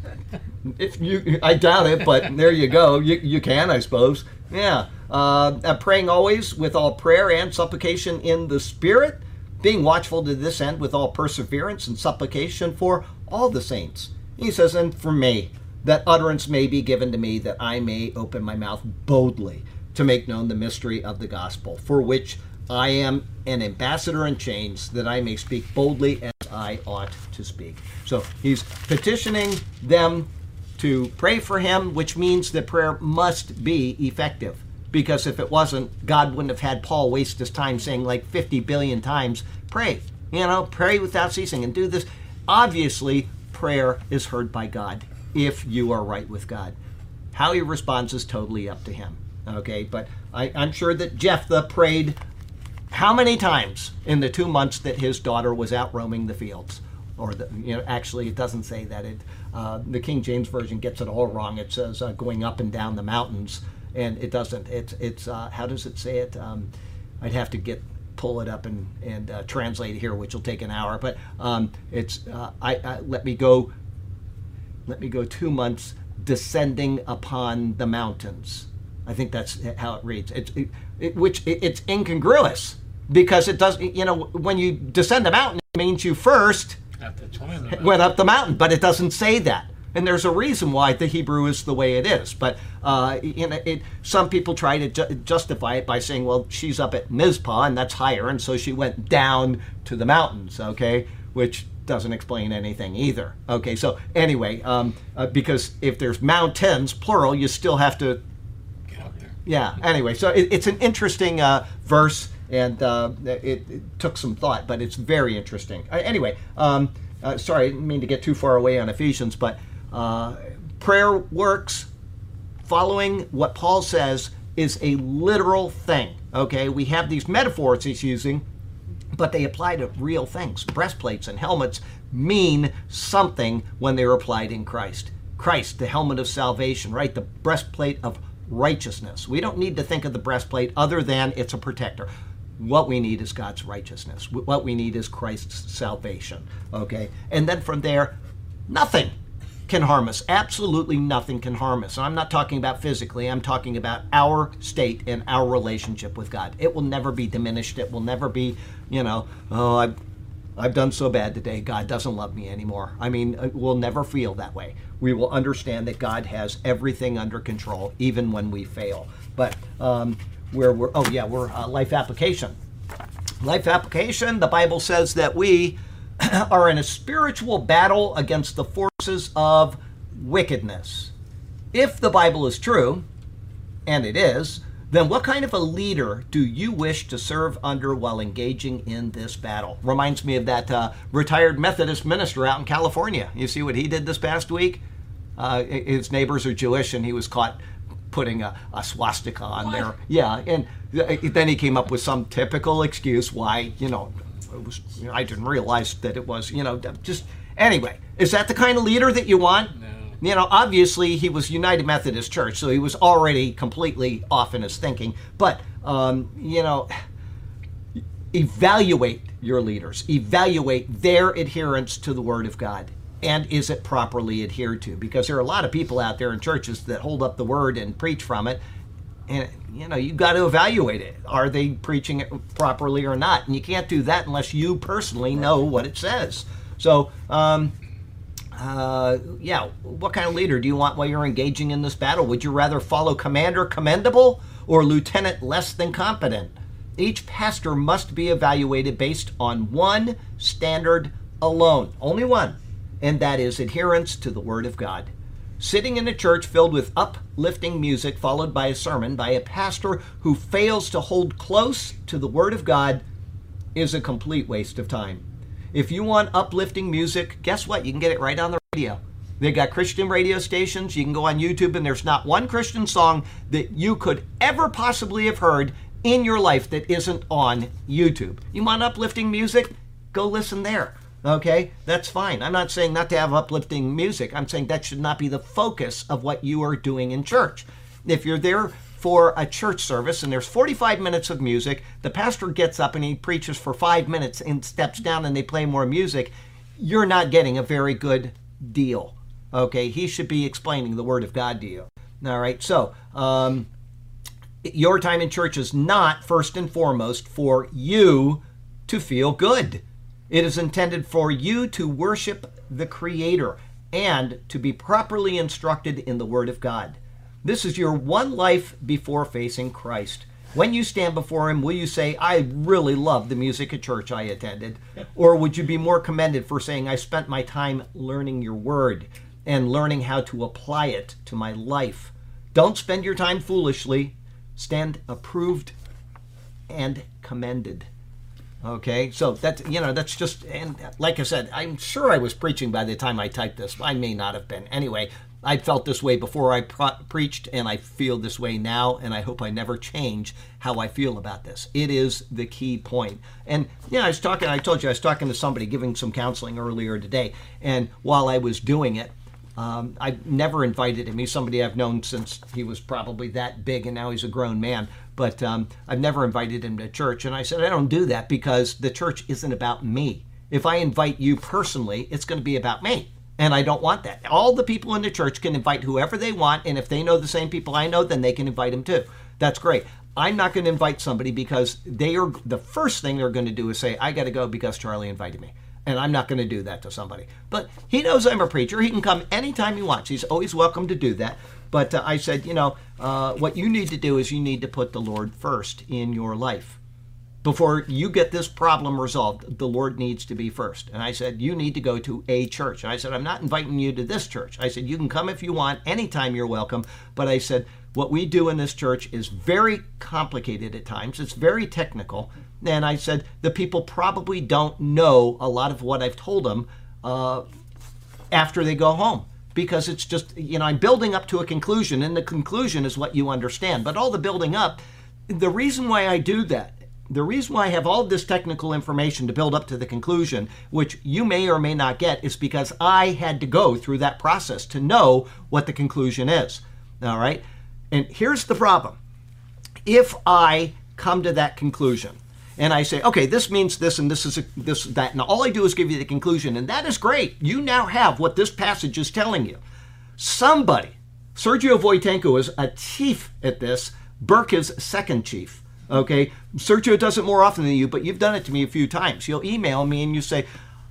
If you, I doubt it, but there you go. You you can, I suppose. Yeah. Uh, uh, praying always with all prayer and supplication in the Spirit, being watchful to this end with all perseverance and supplication for all the saints. He says, and for me, that utterance may be given to me, that I may open my mouth boldly to make known the mystery of the gospel, for which I am an ambassador in chains, that I may speak boldly as I ought to speak. So he's petitioning them to pray for him, which means that prayer must be effective. Because if it wasn't, God wouldn't have had Paul waste his time saying like fifty billion times, pray, you know, pray without ceasing and do this. Obviously, prayer is heard by God if you are right with God. How he responds is totally up to him. Okay, but I, I'm sure that Jephthah prayed how many times in the two months that his daughter was out roaming the fields? Or, the, you know, actually it doesn't say that. It, uh, the King James Version gets it all wrong. It says uh, going up and down the mountains, and it doesn't. It's, it's uh, how does it say it? Um, I'd have to get pull it up and, and uh, translate it here, which will take an hour. But um, it's, uh, I, I, let me go, let me go two months descending upon the mountains. I think that's how it reads. It's, it, it, which it, it's incongruous because it does, you know, when you descend the mountain, it means you first went up the mountain, but it doesn't say that. And there's a reason why the Hebrew is the way it is. But uh, you know, it, some people try to ju- justify it by saying, well, she's up at Mizpah, and that's higher, and so she went down to the mountains, okay? Which doesn't explain anything either. Okay, so anyway, um, uh, because if there's mountains, plural, you still have to...
Get up there.
Yeah, anyway, so it, it's an interesting uh, verse, and uh, it, it took some thought, but it's very interesting. Uh, anyway, um, uh, sorry, I didn't mean to get too far away on Ephesians, but uh, prayer works. Following what Paul says is a literal thing, okay? We have these metaphors he's using, but they apply to real things. Breastplates and helmets mean something when they're applied in Christ. Christ, the helmet of salvation, right? The breastplate of righteousness. We don't need to think of the breastplate other than it's a protector. What we need is God's righteousness. What we need is Christ's salvation, okay? And then from there, nothing. can harm us. Absolutely nothing can harm us. And I'm not talking about physically. I'm talking about our state and our relationship with God. It will never be diminished. It will never be, you know, oh, I've, I've done so bad today. God doesn't love me anymore. I mean, we'll never feel that way. We will understand that God has everything under control, even when we fail. But um, where we're, oh yeah, we're uh, life application. Life application, the Bible says that we are in a spiritual battle against the forces of wickedness. If the Bible is true, and it is, then what kind of a leader do you wish to serve under while engaging in this battle? Reminds me of that uh, retired Methodist minister out in California. You see what he did this past week? Uh, his neighbors are Jewish, and he was caught putting a, a swastika on
What?
there. Yeah, and then he came up with some typical excuse why, you know, it was, you know, I didn't realize that it was, you know, just, anyway, is that the kind of leader that you want?
No.
You know, obviously he was United Methodist Church, so he was already completely off in his thinking. But, um, you know, evaluate your leaders. Evaluate their adherence to the Word of God. And is it properly adhered to? Because there are a lot of people out there in churches that hold up the Word and preach from it. And, you know, you've got to evaluate it. Are they preaching it properly or not? And you can't do that unless you personally know what it says. So, um, uh, yeah, what kind of leader do you want while you're engaging in this battle? Would you rather follow commander commendable or lieutenant less than competent? Each pastor must be evaluated based on one standard alone, only one, and that is adherence to the Word of God. Sitting in a church filled with uplifting music followed by a sermon by a pastor who fails to hold close to the Word of God is a complete waste of time. If you want uplifting music, guess what? You can get it right on the radio. They got Christian radio stations. You can go on YouTube, and there's not one Christian song that you could ever possibly have heard in your life that isn't on YouTube. You want uplifting music? Go listen there. Okay, that's fine. I'm not saying not to have uplifting music. I'm saying that should not be the focus of what you are doing in church. If you're there for a church service and there's forty-five minutes of music, the pastor gets up and he preaches for five minutes and steps down and they play more music, you're not getting a very good deal. Okay, he should be explaining the Word of God to you. All right, so um, your time in church is not first and foremost for you to feel good. It is intended for you to worship the Creator and to be properly instructed in the Word of God. This is your one life before facing Christ. When you stand before Him, will you say, I really love the music at church I attended? Or would you be more commended for saying, I spent my time learning your Word and learning how to apply it to my life? Don't spend your time foolishly. Stand approved and commended. Okay, so that's, you know, that's just, and like I said, I'm sure I was preaching by the time I typed this. I may not have been. Anyway, I felt this way before I pro- preached, and I feel this way now, and I hope I never change how I feel about this. It is the key point. And, you know, I was talking, I told you I was talking to somebody giving some counseling earlier today, and while I was doing it, Um, I've never invited him. He's somebody I've known since he was probably that big, and now he's a grown man. But um, I've never invited him to church. And I said, I don't do that because the church isn't about me. If I invite you personally, it's going to be about me. And I don't want that. All the people in the church can invite whoever they want. And if they know the same people I know, then they can invite him too. That's great. I'm not going to invite somebody because they are the first thing they're going to do is say, I got to go because Charlie invited me. And I'm not going to do that to somebody. But he knows I'm a preacher. He can come anytime he wants. He's always welcome to do that. But uh, I said, you know, uh, what you need to do is you need to put the Lord first in your life. Before you get this problem resolved, the Lord needs to be first. And I said, you need to go to a church. And I said, I'm not inviting you to this church. I said, you can come if you want. Anytime you're welcome. But I said, what we do in this church is very complicated at times. It's very technical. And I said, the people probably don't know a lot of what I've told them uh, after they go home. Because it's just, you know, I'm building up to a conclusion, and the conclusion is what you understand. But all the building up, the reason why I do that, the reason why I have all this technical information to build up to the conclusion, which you may or may not get, is because I had to go through that process to know what the conclusion is. All right? And here's the problem. If I come to that conclusion, and I say, okay, this means this and this is a, this, that, and all I do is give you the conclusion, and that is great. You now have what this passage is telling you. Somebody, Sergio Wojtenko is a chief at this, Burke is second chief, okay? Sergio does it more often than you, but you've done it to me a few times. You'll email me and you say,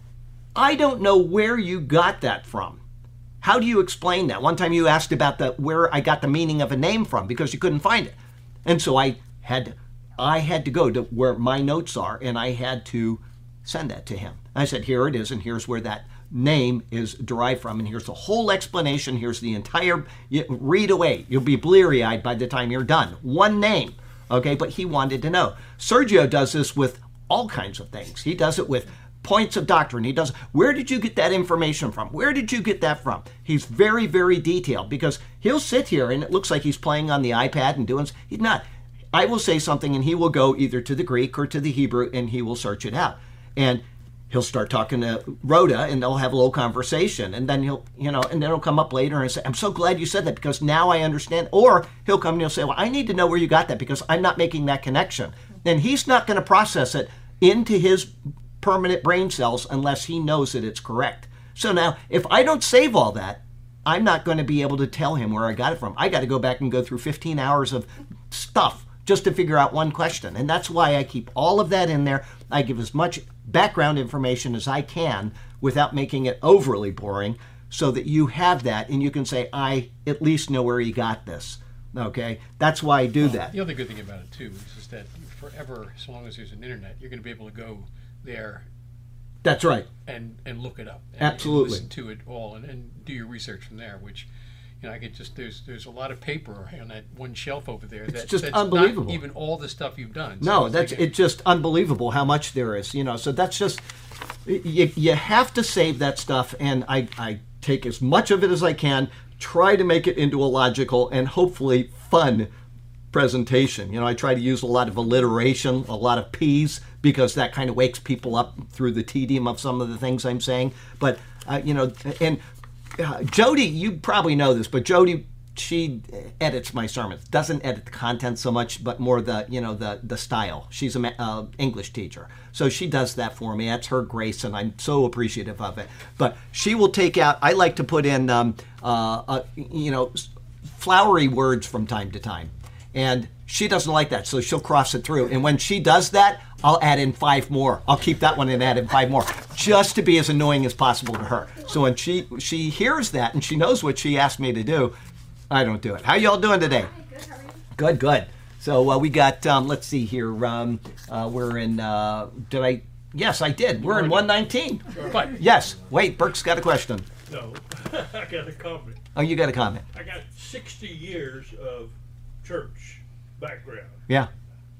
I don't know where you got that from. How do you explain that? One time you asked about the where I got the meaning of a name from because you couldn't find it. And so I had I had to go to where my notes are, and I had to send that to him. I said, here it is, and here's where that name is derived from, and here's the whole explanation. Here's the entire, you, read away. You'll be bleary-eyed by the time you're done. One name, okay? But he wanted to know. Sergio does this with all kinds of things. He does it with points of doctrine. He does, where did you get that information from? Where did you get that from? He's very, very detailed because he'll sit here and it looks like he's playing on the iPad and doing, he's not. I will say something and he will go either to the Greek or to the Hebrew and he will search it out. And he'll start talking to Rhoda and they'll have a little conversation. And then he'll, you know, and then he'll come up later and say, I'm so glad you said that because now I understand. Or he'll come and he'll say, well, I need to know where you got that because I'm not making that connection. And he's not going to process it into his permanent brain cells unless he knows that it's correct. So now, if I don't save all that, I'm not going to be able to tell him where I got it from. I got to go back and go through fifteen hours of stuff just to figure out one question. And that's why I keep all of that in there. I give as much background information as I can without making it overly boring so that you have that and you can say, I at least know where you got this. Okay? That's why I do
Well,
that.
The other good thing about it, too, is just that forever, as long as there's an internet, you're going to be able to go there
That's right.
and, and look it up. And,
Absolutely.
And listen to it all and, and do your research from there, which, you know, I could just, there's there's a lot of paper on that one shelf over there.
It's
that,
just
that's
unbelievable.
Not even all the stuff you've done.
No,
So it's
that's
like a-
it's just unbelievable how much there is, you know. So that's just you, you have to save that stuff, and I I take as much of it as I can, try to make it into a logical and hopefully fun presentation. You know, I try to use a lot of alliteration, a lot of P's, because that kind of wakes people up through the tedium of some of the things I'm saying. But uh, you know, and uh, Jody, you probably know this, but Jody, she edits my sermons. Doesn't edit the content so much, but more the you know the the style. She's an uh, English teacher, so she does that for me. That's her grace, and I'm so appreciative of it. But she will take out. I like to put in um, uh, uh, you know flowery words from time to time, and she doesn't like that, so she'll cross it through. And when she does that, I'll add in five more. I'll keep that one and add in five more, just to be as annoying as possible to her. So when she she hears that and she knows what she asked me to do, I don't do it. How y'all doing today?
Hi, good. How are you?
Good, good. So uh, we got, um, let's see here. Um, uh, we're in, uh, did I? Yes, I did. We're in one nineteen.
But
Yes. Wait, Burke's got a question.
No, I got a comment.
Oh, you got a comment.
I got sixty years of church background.
Yeah.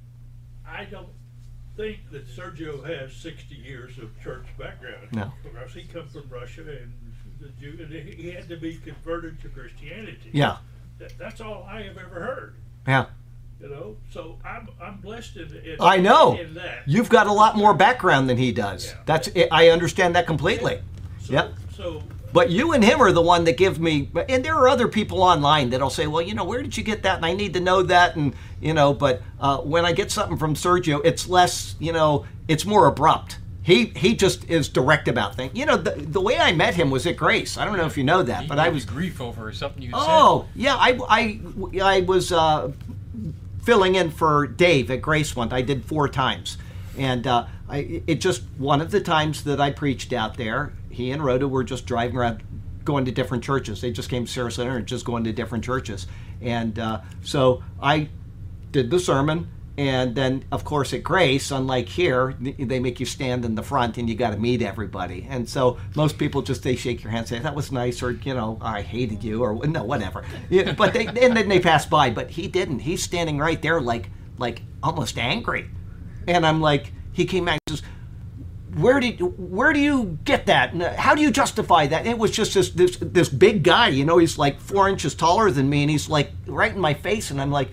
I don't think that Sergio has sixty years of church background.
No.
Because he come from Russia and the Jew, and he he had to be converted to Christianity.
Yeah.
That, that's all I have ever heard.
Yeah.
You know, so I'm I'm blessed in, in
I know.
in that.
You've got a lot more background than he does.
Yeah.
That's I understand that completely.
So,
Yep.
So
But you and him are the one that give me, and there are other people online that'll say, well, you know, where did you get that? And I need to know that. And, you know, but uh, when I get something from Sergio, it's less, you know, it's more abrupt. He he just is direct about things. You know, the, the way I met him was at Grace. I don't know if you know that,
he
but
gave
I
you
was,
grief over something you
oh, yeah, I, I, I was uh, filling in for Dave at Grace once. I did four times. And uh, I, it just, one of the times that I preached out there, he and Rhoda were just driving around, going to different churches. They just came to Sarah Center and just going to different churches. And uh, so I did the sermon. And then, of course, at Grace, unlike here, they make you stand in the front and you got to meet everybody. And so most people just, they shake your hand, say, that was nice, or, you know, I hated you, or no, whatever. Yeah, but they, and then they pass by. But he didn't. He's standing right there like, like almost angry. And I'm like, he came back and says, where did where do you get that? And how do you justify that? And it was just this, this this big guy, you know, he's like four inches taller than me, and he's like right in my face, and I'm like,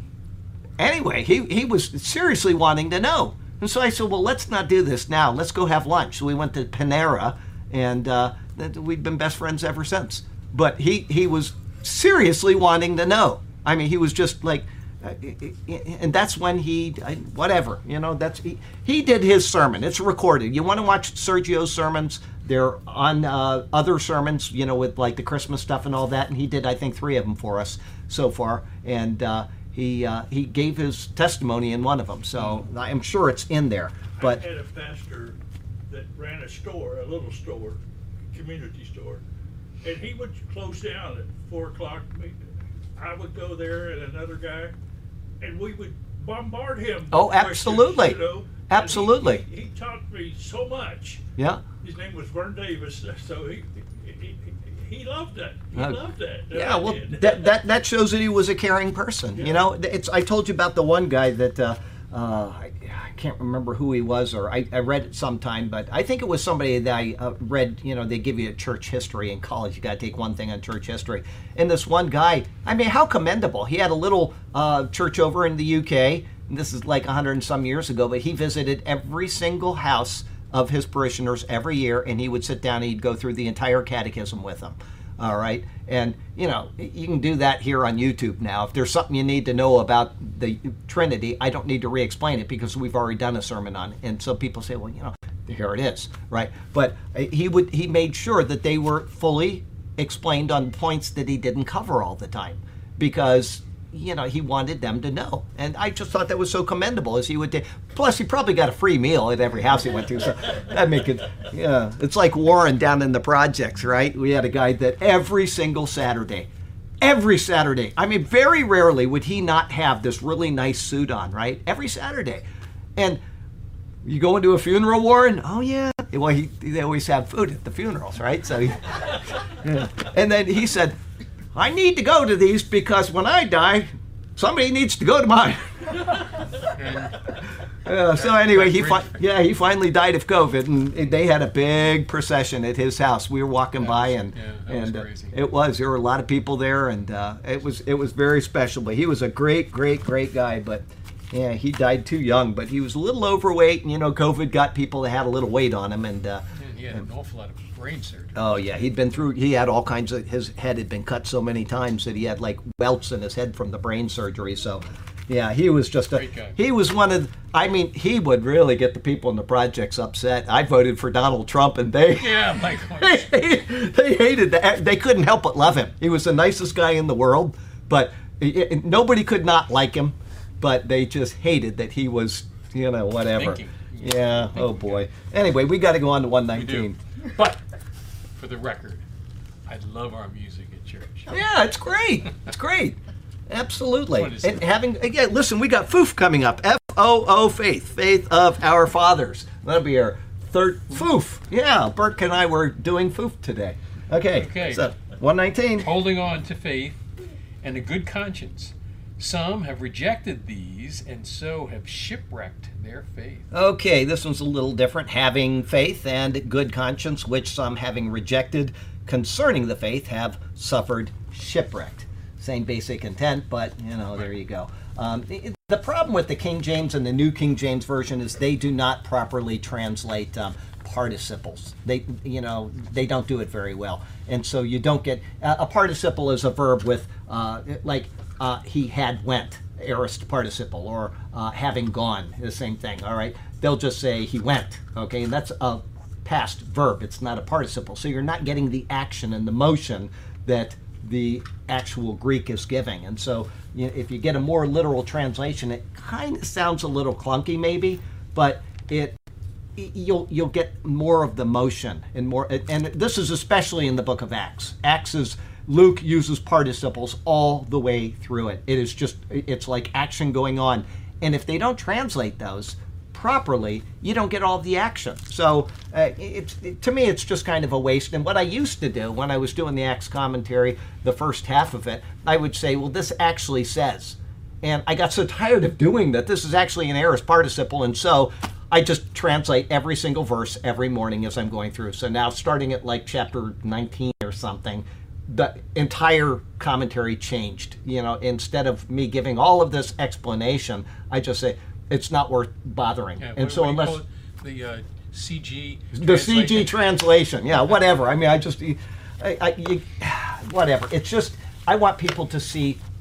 anyway, he, he was seriously wanting to know. And so I said, well, let's not do this now. Let's go have lunch. So we went to Panera, and uh, we've been best friends ever since. But he, he was seriously wanting to know. I mean, he was just like, uh, and that's when he, whatever, you know, that's, he, he did his sermon. It's recorded. You want to watch Sergio's sermons? They're on uh, other sermons, you know, with like the Christmas stuff and all that. And he did, I think, three of them for us so far. And uh, he uh, he gave his testimony in one of them. So I'm sure it's in there. But
I had a pastor that ran a store, a little store, community store, and he would close down at four o'clock. I would go there and another guy, and we would bombard him.
Oh,
with questions,
absolutely.
you know, and
Absolutely.
He, he, he taught me so much.
yeah.
His name was Vern Davis, so he he, he loved that. He
Uh,
loved that. that
Yeah,
I
well,
did.
that, that that shows that he was a caring person. You
Yeah.
know, it's. I told you about the one guy that uh, uh, I, I can't remember who he was, or I, I read it sometime, but I think it was somebody that I uh, read. You know, they give you a church history in college. You got to take one thing on church history. And this one guy, I mean, how commendable! He had a little uh, church over in the U K. And this is like a hundred and some years ago, but he visited every single house of his parishioners every year, and he would sit down and he'd go through the entire catechism with them. All right. And, you know, you can do that here on YouTube now. If there's something you need to know about the Trinity, I don't need to re-explain it because we've already done a sermon on it. And so people say, well, you know, here it is, right? But he would he made sure that they were fully explained on points that he didn't cover all the time because, you know, he wanted them to know. And I just thought that was so commendable as he would take. Plus, he probably got a free meal at every house he went to. So that make it, yeah. It's like Warren down in the projects, right? We had a guy that every single Saturday, every Saturday, I mean, very rarely would he not have this really nice suit on, right? Every Saturday. And you go into a funeral, Warren? Oh, yeah. Well, he, they always have food at the funerals, right? So, he, yeah. And then he said, I need to go to these because when I die, somebody needs to go to mine. uh, so anyway, he fi- yeah he finally died of COVID, and they had a big procession at his house. We were walking
That
by,
was-
and
yeah, that was
and uh,
crazy.
it was there were a lot of people there, and uh, it was it was very special. But he was a great, great, great guy. But yeah, he died too young. But he was a little overweight, and you know, COVID got people that had a little weight on him, and. Uh,
And he had an awful lot of brain surgery.
Oh yeah, he'd been through. He had all kinds of. His head had been cut so many times that he had like welts in his head from the brain surgery. So, yeah, he was just a.
Great guy.
He was one of. I mean, he would really get the people in the projects upset. I voted for Donald Trump, and they.
Yeah, like
they, they hated that. They couldn't help but love him. He was the nicest guy in the world, but it, it- nobody could not like him. But they just hated that he was, you know, whatever.
Thinking.
Yeah. Oh boy. Anyway, we got to go on to one
we do.
nineteen.
But for the record, I love our music at church.
Yeah, it's great. It's great. Absolutely.
What is
And
it?
having again, listen, we got F O O F coming up. F O O Faith, Faith of Our Fathers. That'll be our third F O O F. Yeah, Bert and I were doing F O O F today. Okay.
Okay.
So one nineteen.
Holding on to faith and a good conscience. Some have rejected these and so have shipwrecked their faith.
Okay, this one's a little different. Having faith and good conscience, which some having rejected concerning the faith have suffered shipwrecked. Same basic intent, but you know, there you go. Um, the, the problem with the King James and the New King James Version is they do not properly translate um, participles. They, you know, they don't do it very well, and so you don't get uh, a participle is a verb with uh, like uh, he had went. Aorist participle, or uh, having gone, the same thing. All right, they'll just say he went. Okay, and that's a past verb. It's not a participle, so you're not getting the action and the motion that the actual Greek is giving. And so, you know, if you get a more literal translation, it kind of sounds a little clunky, maybe, but it you'll you'll get more of the motion and more. And this is especially in the Book of Acts. Acts is. Luke uses participles all the way through it. It is just, it's like action going on. And if they don't translate those properly, you don't get all of the action. So uh, it's, it, to me, it's just kind of a waste. And what I used to do when I was doing the Acts commentary, the first half of it, I would say, well, this actually says. And I got so tired of doing that. This is actually an aorist participle. And so I just translate every single verse every morning as I'm going through. So now starting at like chapter nineteen or something, the entire commentary changed. You know, instead of me giving all of this explanation, I just say it's not worth bothering.
Yeah,
and
what-
so
what do you
unless
call it? The uh, C G
the C G
translation?
translation, yeah, whatever. I mean, I just, I, I, you, whatever. It's just I want people to see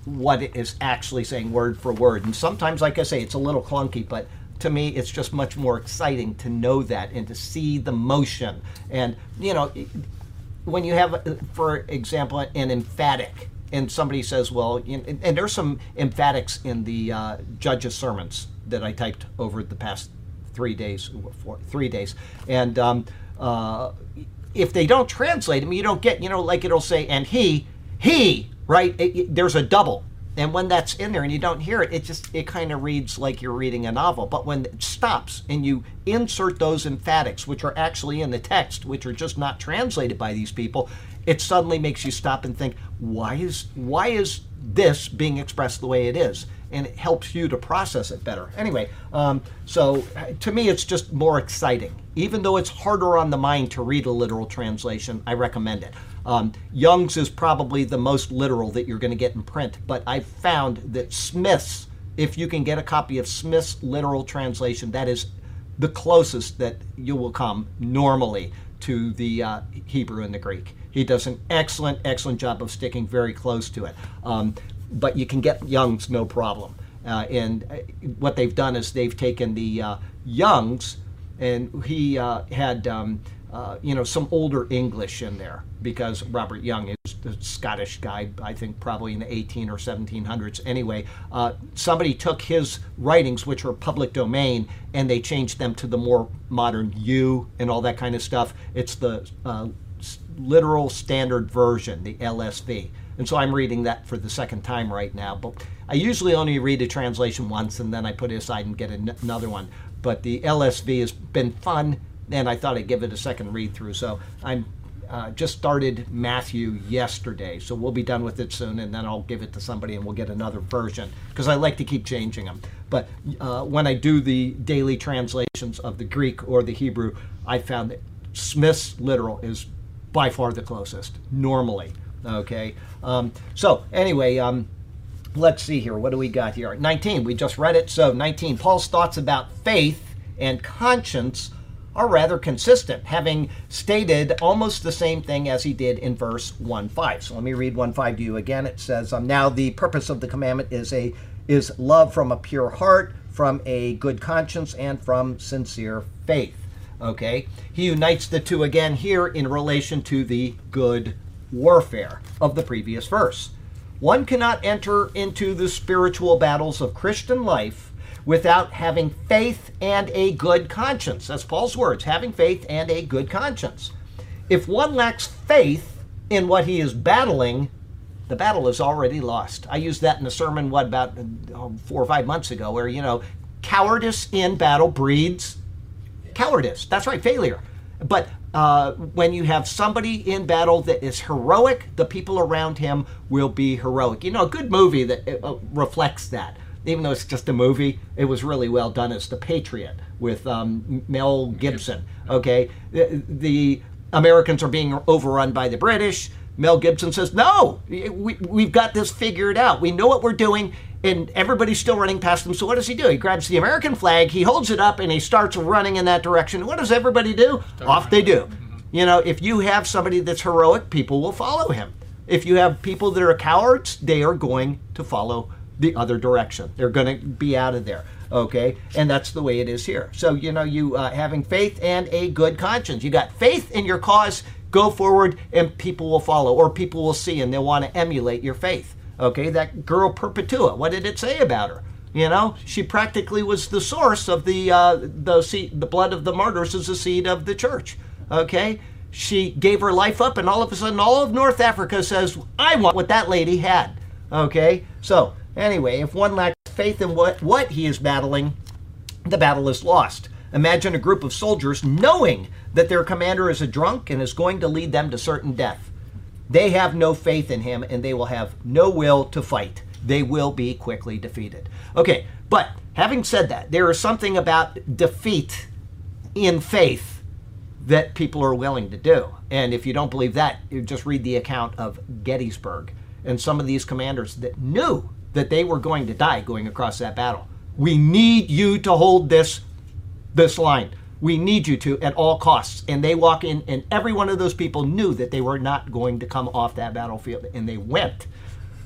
what it is actually saying word for word. And sometimes, like I say, it's a little clunky, but to me, it's just much more exciting to know that and to see the motion. And, you know, when you have, for example, an emphatic, and somebody says, well, you know, and there's some emphatics in the uh, judges' sermons that I typed over the past three days, four, three days. And um, uh, if they don't translate them, you don't get, you know, like it'll say, and he, he, right? It, it, there's a double. And when that's in there and you don't hear it, it just, it kind of reads like you're reading a novel. But when it stops and you insert those emphatics, which are actually in the text, which are just not translated by these people, it suddenly makes you stop and think, why is, why is this being expressed the way it is? And it helps you to process it better. Anyway, um, so to me, it's just more exciting. Even though it's harder on the mind to read a literal translation, I recommend it. Um, Young's is probably the most literal that you're going to get in print, but I've found that Smith's, if you can get a copy of Smith's literal translation, that is the closest that you will come normally to the uh, Hebrew and the Greek. He does an excellent, excellent job of sticking very close to it. Um, but you can get Young's no problem. Uh, and what they've done is they've taken the uh, Young's, and he uh, had um, uh, you know, some older English in there, because Robert Young is the Scottish guy, I think probably in the eighteen or seventeen hundreds. Anyway, uh, somebody took his writings, which were public domain, and they changed them to the more modern U and all that kind of stuff. It's the uh, literal standard version, the L S V. And so I'm reading that for the second time right now. But I usually only read a translation once, and then I put it aside and get an- another one. But the L S V has been fun, and I thought I'd give it a second read through. So I'm uh, just started Matthew yesterday, so we'll be done with it soon, and then I'll give it to somebody and we'll get another version, because I like to keep changing them. But uh, when I do the daily translations of the Greek or the Hebrew, I found that Smith's literal is by far the closest, normally. Okay, um, so anyway, um, let's see here. What do we got here? nineteen, we just read it. So nineteen, Paul's thoughts about faith and conscience are rather consistent, having stated almost the same thing as he did in verse one five. So let me read one five to you again. It says, um, now the purpose of the commandment is a is love from a pure heart, from a good conscience, and from sincere faith. Okay, he unites the two again here in relation to the good warfare of the previous verse. One cannot enter into the spiritual battles of Christian life without having faith and a good conscience. That's Paul's words, having faith and a good conscience. If one lacks faith in what he is battling, the battle is already lost. I used that in a sermon, what, about four or five months ago, where, you know, cowardice in battle breeds cowardice. That's right, failure. But uh, when you have somebody in battle that is heroic, the people around him will be heroic. You know, a good movie that uh, reflects that. Even though it's just a movie, it was really well done. It's The Patriot with um, Mel Gibson. Okay, the, the Americans are being overrun by the British. Mel Gibson says, no, we, we've got this figured out. We know what we're doing, and everybody's still running past him. So what does he do? He grabs the American flag, he holds it up, and he starts running in that direction. What does everybody do? Start Off running. They do. Mm-hmm. You know, if you have somebody that's heroic, people will follow him. If you have people that are cowards, they are going to follow the other direction. They're going to be out of there. Okay, and that's the way it is here. So, you know, you uh, having faith and a good conscience. You got faith in your cause, go forward, and people will follow, or people will see, and they'll want to emulate your faith. Okay, that girl Perpetua, what did it say about her? You know, she practically was the source of the uh, the seed, the blood of the martyrs is the seed of the church. Okay, she gave her life up, and all of a sudden, all of North Africa says, "I want what that lady had." Okay, so anyway, if one lacks faith in what what he is battling, the battle is lost. Imagine a group of soldiers knowing that their commander is a drunk and is going to lead them to certain death. They have no faith in him, and they will have no will to fight. They will be quickly defeated. Okay, but having said that, there is something about defeat in faith that people are willing to do. And if you don't believe that, you just read the account of Gettysburg and some of these commanders that knew that they were going to die going across that battle. We need you to hold this, this line. We need you to at all costs. And they walk in, and every one of those people knew that they were not going to come off that battlefield, and they went.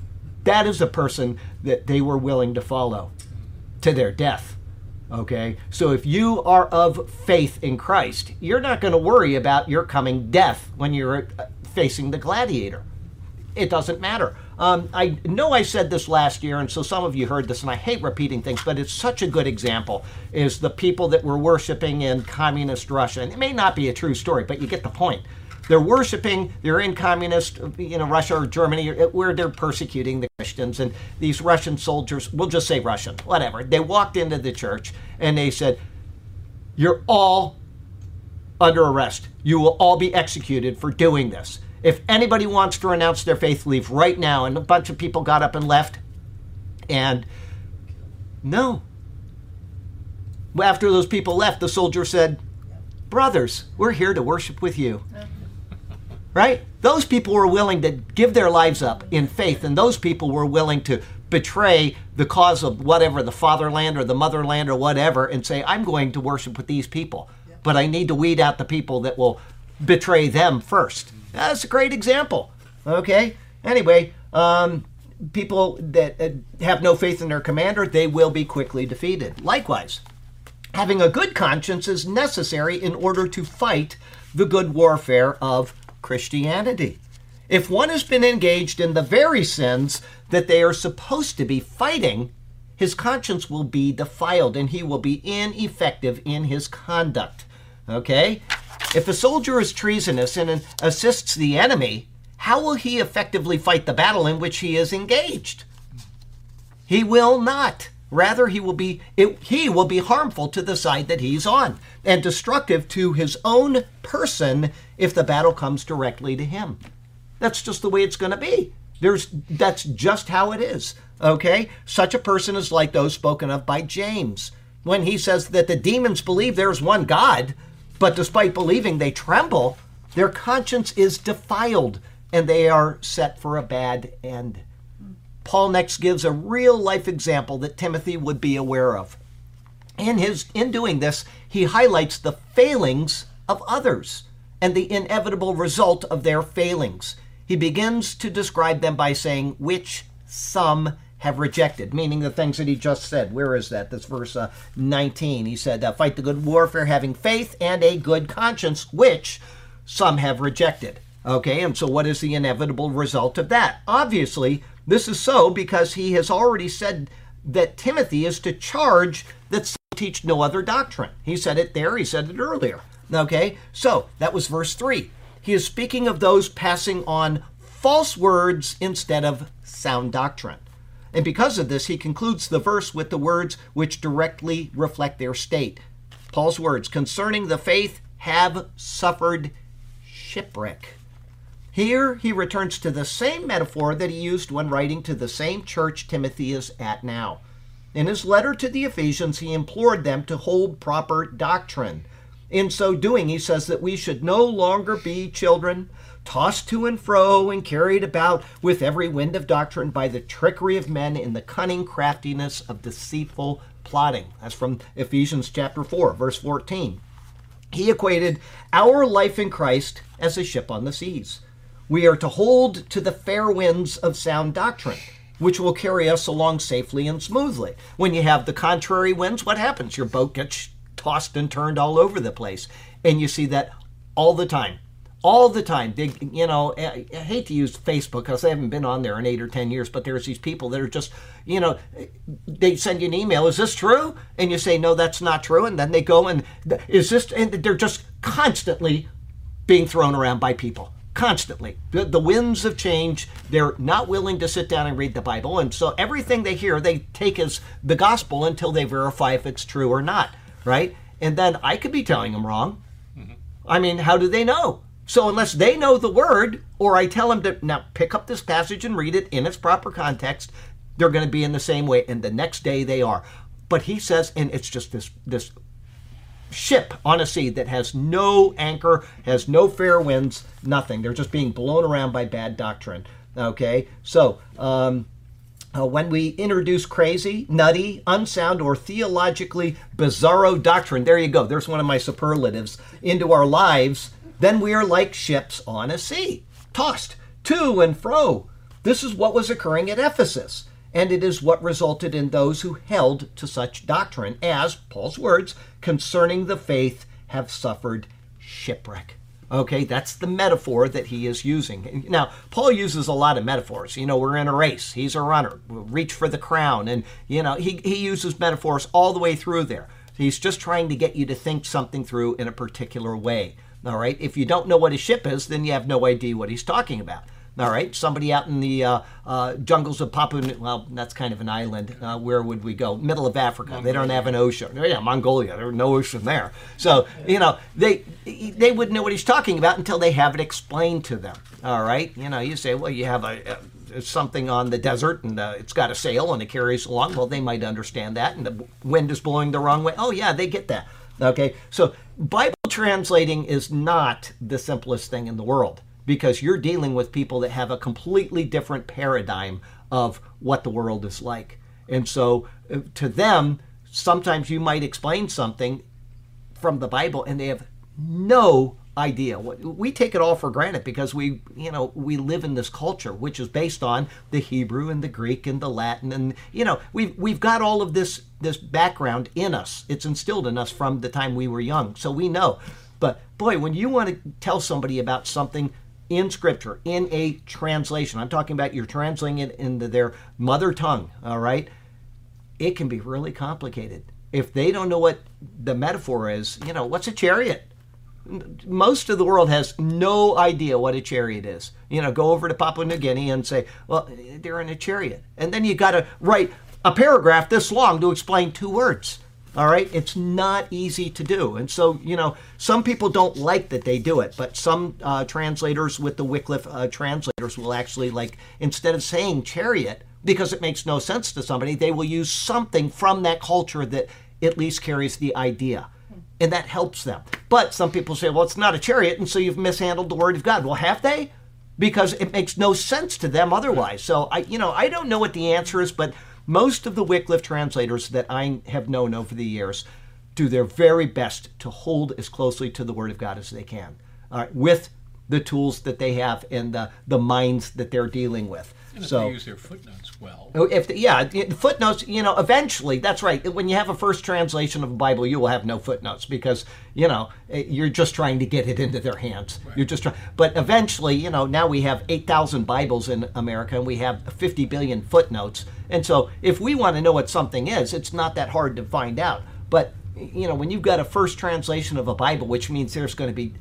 that is a person that they were willing to follow to their death. Okay, so if you are of faith in Christ, you're not going to worry about your coming death when you're facing the gladiator. It doesn't matter. Um, I know I said this last year, and so some of you heard this, and I hate repeating things, but it's such a good example, is the people that were worshiping in communist Russia. And it may not be a true story, but you get the point. They're worshiping, they're in communist, you know, Russia or Germany, where they're persecuting the Christians. And these Russian soldiers, we'll just say Russian, whatever. They walked into the church and they said, "You're all under arrest. You will all be executed for doing this. If anybody wants to renounce their faith, leave right now." And a bunch of people got up and left. And no. After those people left, the soldier said, "Brothers, we're here to worship with you." Right? Those people were willing to give their lives up in faith, and those people were willing to betray the cause of whatever, the fatherland or the motherland or whatever, and say, "I'm going to worship with these people, but I need to weed out the people that will betray them first." That's a great example. Okay? Anyway, um, people that uh, have no faith in their commander, they will be quickly defeated. Likewise, having a good conscience is necessary in order to fight the good warfare of Christianity. If one has been engaged in the very sins that they are supposed to be fighting, his conscience will be defiled and he will be ineffective in his conduct. Okay? If a soldier is treasonous and assists the enemy, how will he effectively fight the battle in which he is engaged? He will not. Rather, he will be it, he will be harmful to the side that he's on and destructive to his own person if the battle comes directly to him. That's just the way it's going to be. There's that's just how it is. Okay? Such a person is like those spoken of by James when he says that the demons believe there's one God, but despite believing they tremble. Their conscience is defiled and they are set for a bad end. Paul next gives a real-life example that Timothy would be aware of. In his, in doing this, he highlights the failings of others and the inevitable result of their failings. He begins to describe them by saying, "which some have rejected," meaning the things that he just said. Where is that? That's verse uh, nineteen. He said, uh, "Fight the good warfare, having faith and a good conscience, which some have rejected." Okay, and so what is the inevitable result of that? Obviously, this is so because he has already said that Timothy is to charge that some teach no other doctrine. He said it there, he said it earlier. Okay, so that was verse three. He is speaking of those passing on false words instead of sound doctrine. And because of this, he concludes the verse with the words which directly reflect their state. Paul's words, "concerning the faith have suffered shipwreck." Here he returns to the same metaphor that he used when writing to the same church Timothy is at now. In his letter to the Ephesians, he implored them to hold proper doctrine. In so doing, he says that we should no longer be children, tossed to and fro and carried about with every wind of doctrine by the trickery of men in the cunning craftiness of deceitful plotting. That's from Ephesians chapter four, verse fourteen. He equated our life in Christ as a ship on the seas. We are to hold to the fair winds of sound doctrine, which will carry us along safely and smoothly. When you have the contrary winds, what happens? Your boat gets tossed and turned all over the place. And you see that all the time. All the time. They, you know, I, I hate to use Facebook because I haven't been on there in eight or ten years, but there's these people that are just, you know, they send you an email, "Is this true?" And you say, "No, that's not true." And then they go and, "Is this," and they're just constantly being thrown around by people. Constantly. The, the winds of change, they're not willing to sit down and read the Bible. And so everything they hear, they take as the gospel until they verify if it's true or not, right? And then I could be telling them wrong. Mm-hmm. I mean, how do they know? So unless they know the word, or I tell them to now pick up this passage and read it in its proper context, they're going to be in the same way. And the next day they are. But he says, and it's just this this ship on a sea that has no anchor, has no fair winds, nothing. They're just being blown around by bad doctrine. Okay, so um, uh, when we introduce crazy, nutty, unsound, or theologically bizarro doctrine, there you go, there's one of my superlatives, into our lives, then we are like ships on a sea, tossed to and fro. This is what was occurring at Ephesus, and it is what resulted in those who held to such doctrine as, Paul's words, concerning the faith have suffered shipwreck. Okay, that's the metaphor that he is using. Now, Paul uses a lot of metaphors. You know, we're in a race. He's a runner. We'll reach for the crown. And, you know, he, he uses metaphors all the way through there. He's just trying to get you to think something through in a particular way. All right, if you don't know what a ship is, then you have no idea what he's talking about. All right, somebody out in the uh, uh, jungles of Papua, New- well, that's kind of an island. Uh, where would we go? Middle of Africa. Mongolia. They don't have an ocean. Yeah, Mongolia. There's no ocean there. So, you know, they they wouldn't know what he's talking about until they have it explained to them. All right, you know, you say, well, you have a, a something on the desert and uh, it's got a sail and it carries along. Well, they might understand that, and the wind is blowing the wrong way. Oh, yeah, they get that. Okay, so Bible translating is not the simplest thing in the world, because you're dealing with people that have a completely different paradigm of what the world is like. And so uh, to them, sometimes you might explain something from the Bible and they have no idea. We take it all for granted because we, you know, we live in this culture, which is based on the Hebrew and the Greek and the Latin. And, you know, we've, we've got all of this, this background in us. It's instilled in us from the time we were young. So we know. But boy, when you want to tell somebody about something in Scripture, in a translation, I'm talking about you're translating it into their mother tongue, all right? It can be really complicated. If they don't know what the metaphor is, you know, what's a chariot? Most of the world has no idea what a chariot is. You know, go over to Papua New Guinea and say, well, they're in a chariot. And then you got to write a paragraph this long to explain two words. All right, it's not easy to do. And so, you know, some people don't like that they do it, but some uh, translators with the Wycliffe uh, translators will actually, like, instead of saying chariot, because it makes no sense to somebody, they will use something from that culture that at least carries the idea. And that helps them. But some people say, well, it's not a chariot, and so you've mishandled the word of God. Well, have they? Because it makes no sense to them otherwise. So, I, you know, I don't know what the answer is, but most of the Wycliffe translators that I have known over the years do their very best to hold as closely to the Word of God as they can, uh, with the tools that they have and the, the minds that they're dealing with.
And if
so,
they use their footnotes well.
If the, yeah, the footnotes, you know, eventually, that's right. When you have a first translation of a Bible, you will have no footnotes because, you know, you're just trying to get it into their hands. Right. You're just trying. But eventually, you know, now we have eight thousand Bibles in America and we have fifty billion footnotes. And so if we want to know what something is, it's not that hard to find out. But, you know, when you've got a first translation of a Bible, which means there's going to be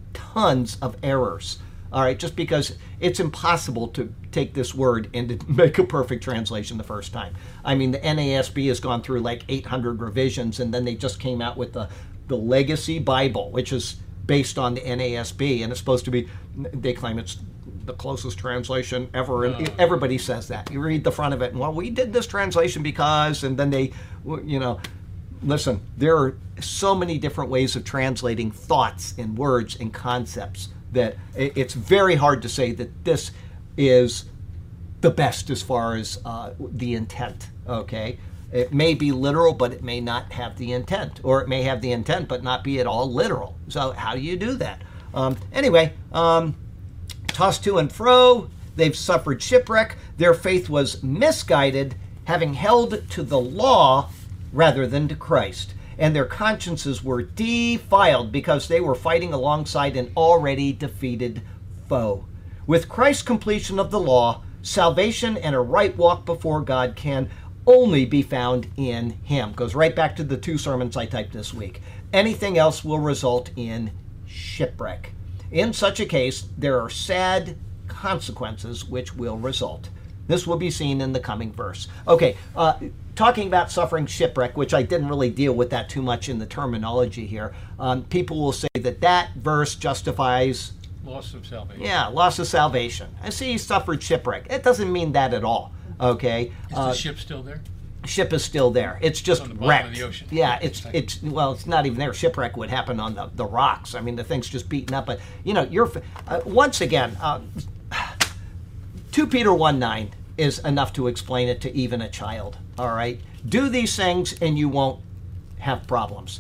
tons of errors. All right, just because it's impossible to take this word and to make a perfect translation the first time. I mean, the N A S B has gone through like eight hundred revisions, and then they just came out with the, the Legacy Bible, which is based on the N A S B, and it's supposed to be, they claim it's the closest translation ever, and
Oh.
everybody says that. You read the front of it, and, well, we did this translation because, and then they, you know, listen, there are so many different ways of translating thoughts and words and concepts that it's very hard to say that this is the best as far as uh, the intent, okay? It may be literal, but it may not have the intent, or it may have the intent but not be at all literal. So how do you do that? Um, anyway, um, tossed to and fro, they've suffered shipwreck, their faith was misguided, having held to the law rather than to Christ. And their consciences were defiled because they were fighting alongside an already defeated foe. With Christ's completion of the law, salvation and a right walk before God can only be found in Him. Goes right back to the two sermons I typed this week. Anything else will result in shipwreck. In such a case, there are sad consequences which will result. This will be seen in the coming verse. Okay, uh, talking about suffering shipwreck, which I didn't really deal with that too much in the terminology here. Um, people will say that that verse justifies
Loss of salvation.
Yeah, loss of salvation. I see he suffered shipwreck. It doesn't mean that at all. Okay,
Is
uh,
the ship still there?
ship is still there. It's just
on the bottom
wrecked.
of the ocean.
Yeah, it's it's well, it's not even there. Shipwreck would happen on the, the rocks. I mean, the thing's just beaten up. But you know, you're uh, once again, uh, Second Peter one nine is enough to explain it to even a child. All right, do these things and you won't have problems.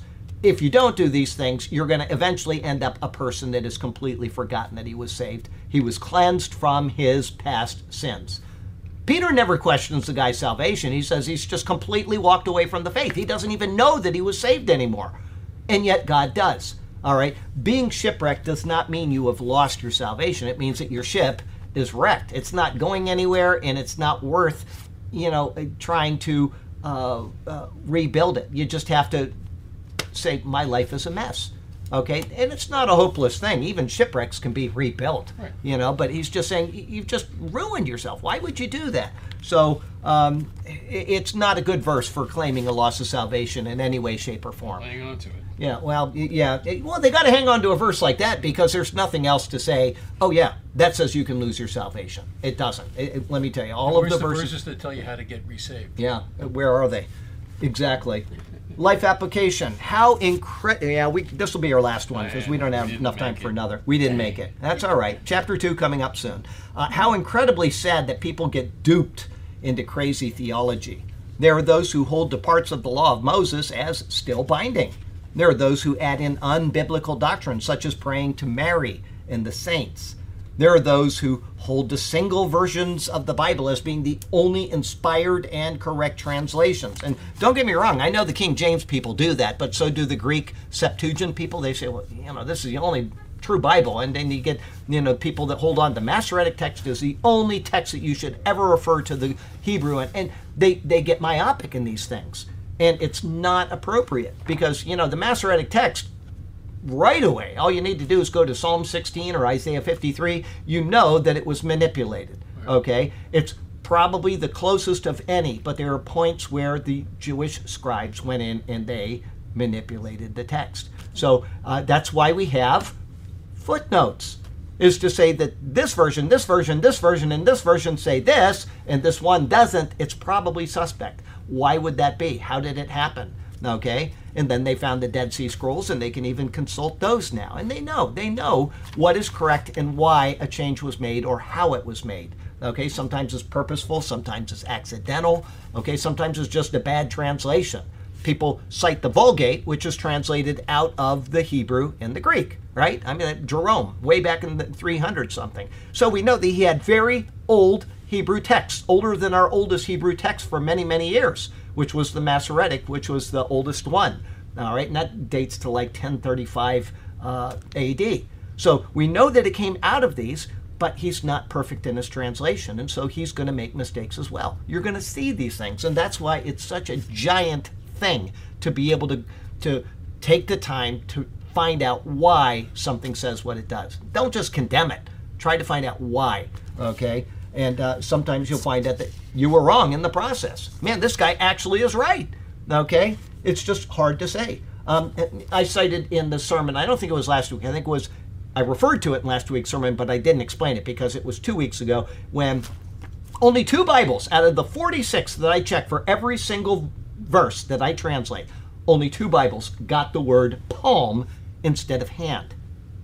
if you don't do these things, you're going to eventually end up a person that has completely forgotten that he was saved. He was cleansed from his past sins. Peter never questions the guy's salvation. He says he's just completely walked away from the faith. He doesn't even know that he was saved anymore. And yet God does. All right? Being shipwrecked does not mean you have lost your salvation. It means that your ship is wrecked. It's not going anywhere, and it's not worth, you know, trying to uh, uh, rebuild it. You just have to say, my life is a mess. Okay, and it's not a hopeless thing. Even shipwrecks can be rebuilt, right. you know, but he's just saying, you've just ruined yourself. Why would you do that? So um, it's not a good verse for claiming a loss of salvation in any way, shape, or form.
Hang on to it.
Yeah, well, yeah. Well, they got to hang on to a verse like that because there's nothing else to say, oh, yeah, that says you can lose your salvation. It doesn't. It, it, let me tell you, all
Where's
of the,
the
verses...
verses that tell you how to get resaved?
Yeah, where are they? Exactly. Life application. How incredible. Yeah, we. This will be our last one because we don't have
we
enough time
it.
for another. We didn't make it. That's all right. Chapter two coming up soon. Uh, how incredibly sad that people get duped into crazy theology. There are those who hold to parts of the law of Moses as still binding. There are those who add in unbiblical doctrines such as praying to Mary and the saints. There are those who hold to single versions of the Bible as being the only inspired and correct translations. And don't get me wrong, I know the King James people do that, but so do the Greek Septuagint people. They say, well, you know, this is the only true Bible. And then you get, you know, people that hold on to Masoretic text as the only text that you should ever refer to the Hebrew. And, and they, they get myopic in these things. And it's not appropriate because, you know, the Masoretic text, right away, all you need to do is go to Psalm sixteen or Isaiah fifty-three. You know that it was manipulated, okay? It's probably the closest of any, but there are points where the Jewish scribes went in and they manipulated the text. So uh, that's why we have footnotes, is to say that this version, this version, this version, and this version say this, and this one doesn't. It's probably suspect. Why would that be? How did it happen? Okay, and then they found the Dead Sea Scrolls, and they can even consult those now. And they know, they know what is correct and why a change was made or how it was made. Okay, sometimes it's purposeful, sometimes it's accidental. Okay, sometimes it's just a bad translation. People cite the Vulgate, which is translated out of the Hebrew and the Greek, right? I mean, Jerome, way back in the three hundred something. So we know that he had very old Hebrew texts, older than our oldest Hebrew text for many, many years, which was the Masoretic, which was the oldest one. All right, and that dates to like ten thirty-five uh, A D. So we know that it came out of these, but he's not perfect in his translation, and so he's going to make mistakes as well. You're going to see these things, and that's why it's such a giant thing to be able to, to take the time to find out why something says what it does. Don't just condemn it. Try to find out why, okay? And uh, sometimes you'll find out that you were wrong in the process. Man, this guy actually is right, okay? It's just hard to say. Um, I cited in the sermon, I don't think it was last week, I think it was, I referred to it in last week's sermon, but I didn't explain it because it was two weeks ago when only two Bibles out of the forty-six that I check for every single verse that I translate, only two Bibles got the word palm instead of hand,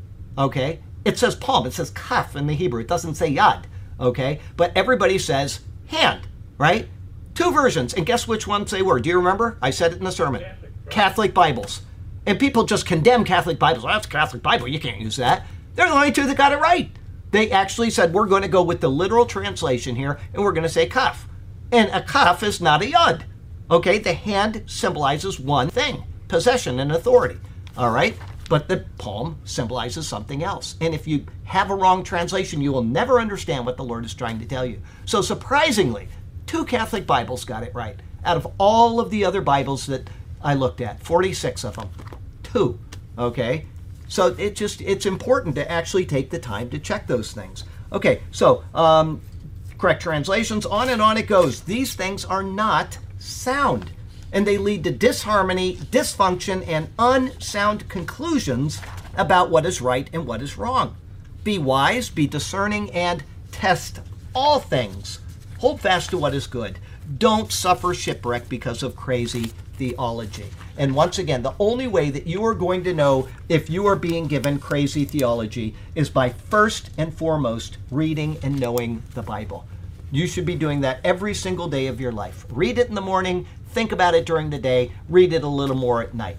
okay? It says palm, it says kaf in the Hebrew, it doesn't say yad, okay? But everybody says hand, right? Two versions, and guess which ones they were? Do you remember? I said it in the sermon. Catholic, right? Catholic Bibles. And people just condemn Catholic Bibles. Oh, that's a Catholic Bible, you can't use that. They're the only two that got it right. They actually said, we're going to go with the literal translation here, and we're going to say kaf. And a kaf is not a yod, okay? The hand symbolizes one thing, possession and authority, all right? But the palm symbolizes something else. And if you have a wrong translation, you will never understand what the Lord is trying to tell you. So surprisingly, two Catholic Bibles got it right. Out of all of the other Bibles that I looked at, forty-six of them, two, okay? So it just, it's important to actually take the time to check those things. Okay, so um, correct translations, on and on it goes. These things are not sound, and they lead to disharmony, dysfunction, and unsound conclusions about what is right and what is wrong. Be wise, be discerning, and test all things. Hold fast to what is good. Don't suffer shipwreck because of crazy theology. And once again, the only way that you are going to know if you are being given crazy theology is by first and foremost reading and knowing the Bible. You should be doing that every single day of your life. Read it in the morning, think about it during the day, read it a little more at night.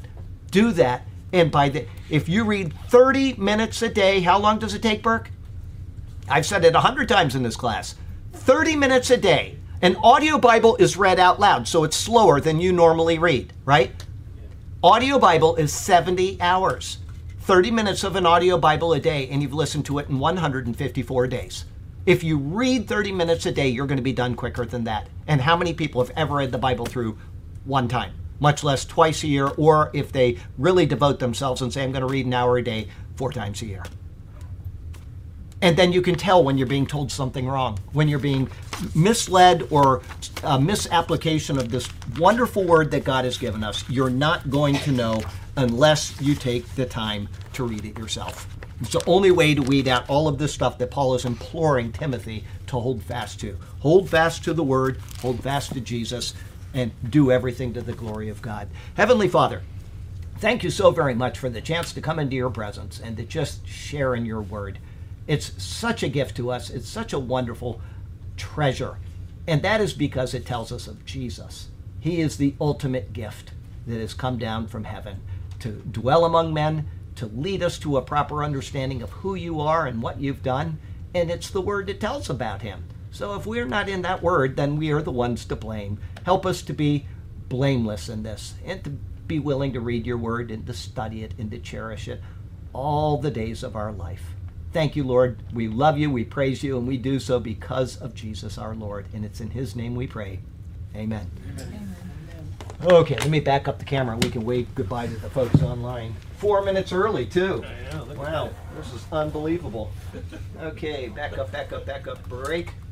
Do that. And by the, if you read thirty minutes a day, how long does it take, Burke? I've said it a hundred times in this class. thirty minutes a day. An audio Bible is read out loud, so it's slower than you normally read, right? Audio Bible is seventy hours. thirty minutes of an audio Bible a day, and you've listened to it in one hundred fifty-four days. If you read thirty minutes a day, you're going to be done quicker than that. And how many people have ever read the Bible through one time, much less twice a year, or if they really devote themselves and say, I'm going to read an hour a day, four times a year? And then you can tell when you're being told something wrong, when you're being misled or a misapplication of this wonderful word that God has given us. You're not going to know unless you take the time to read it yourself. It's the only way to weed out all of this stuff that Paul is imploring Timothy to hold fast to. Hold fast to the word, hold fast to Jesus, and do everything to the glory of God. Heavenly Father, thank you so very much for the chance to come into your presence and to just share in your word. It's such a gift to us. It's such a wonderful treasure. And that is because it tells us of Jesus. He is the ultimate gift that has come down from heaven to dwell among men, to lead us to a proper understanding of who you are and what you've done. And it's the word that tells about him. So if we're not in that word, then we are the ones to blame. Help us to be blameless in this and to be willing to read your word and to study it and to cherish it all the days of our life. Thank you, Lord. We love you, we praise you, and we do so because of Jesus our Lord. And it's in his name we pray. Amen. Amen. Okay, let me back up the camera. We can wave goodbye to the folks online. Four minutes early, too.
Yeah, look at
Wow,
that.
this is unbelievable. Okay, back up, back up, back up. Break.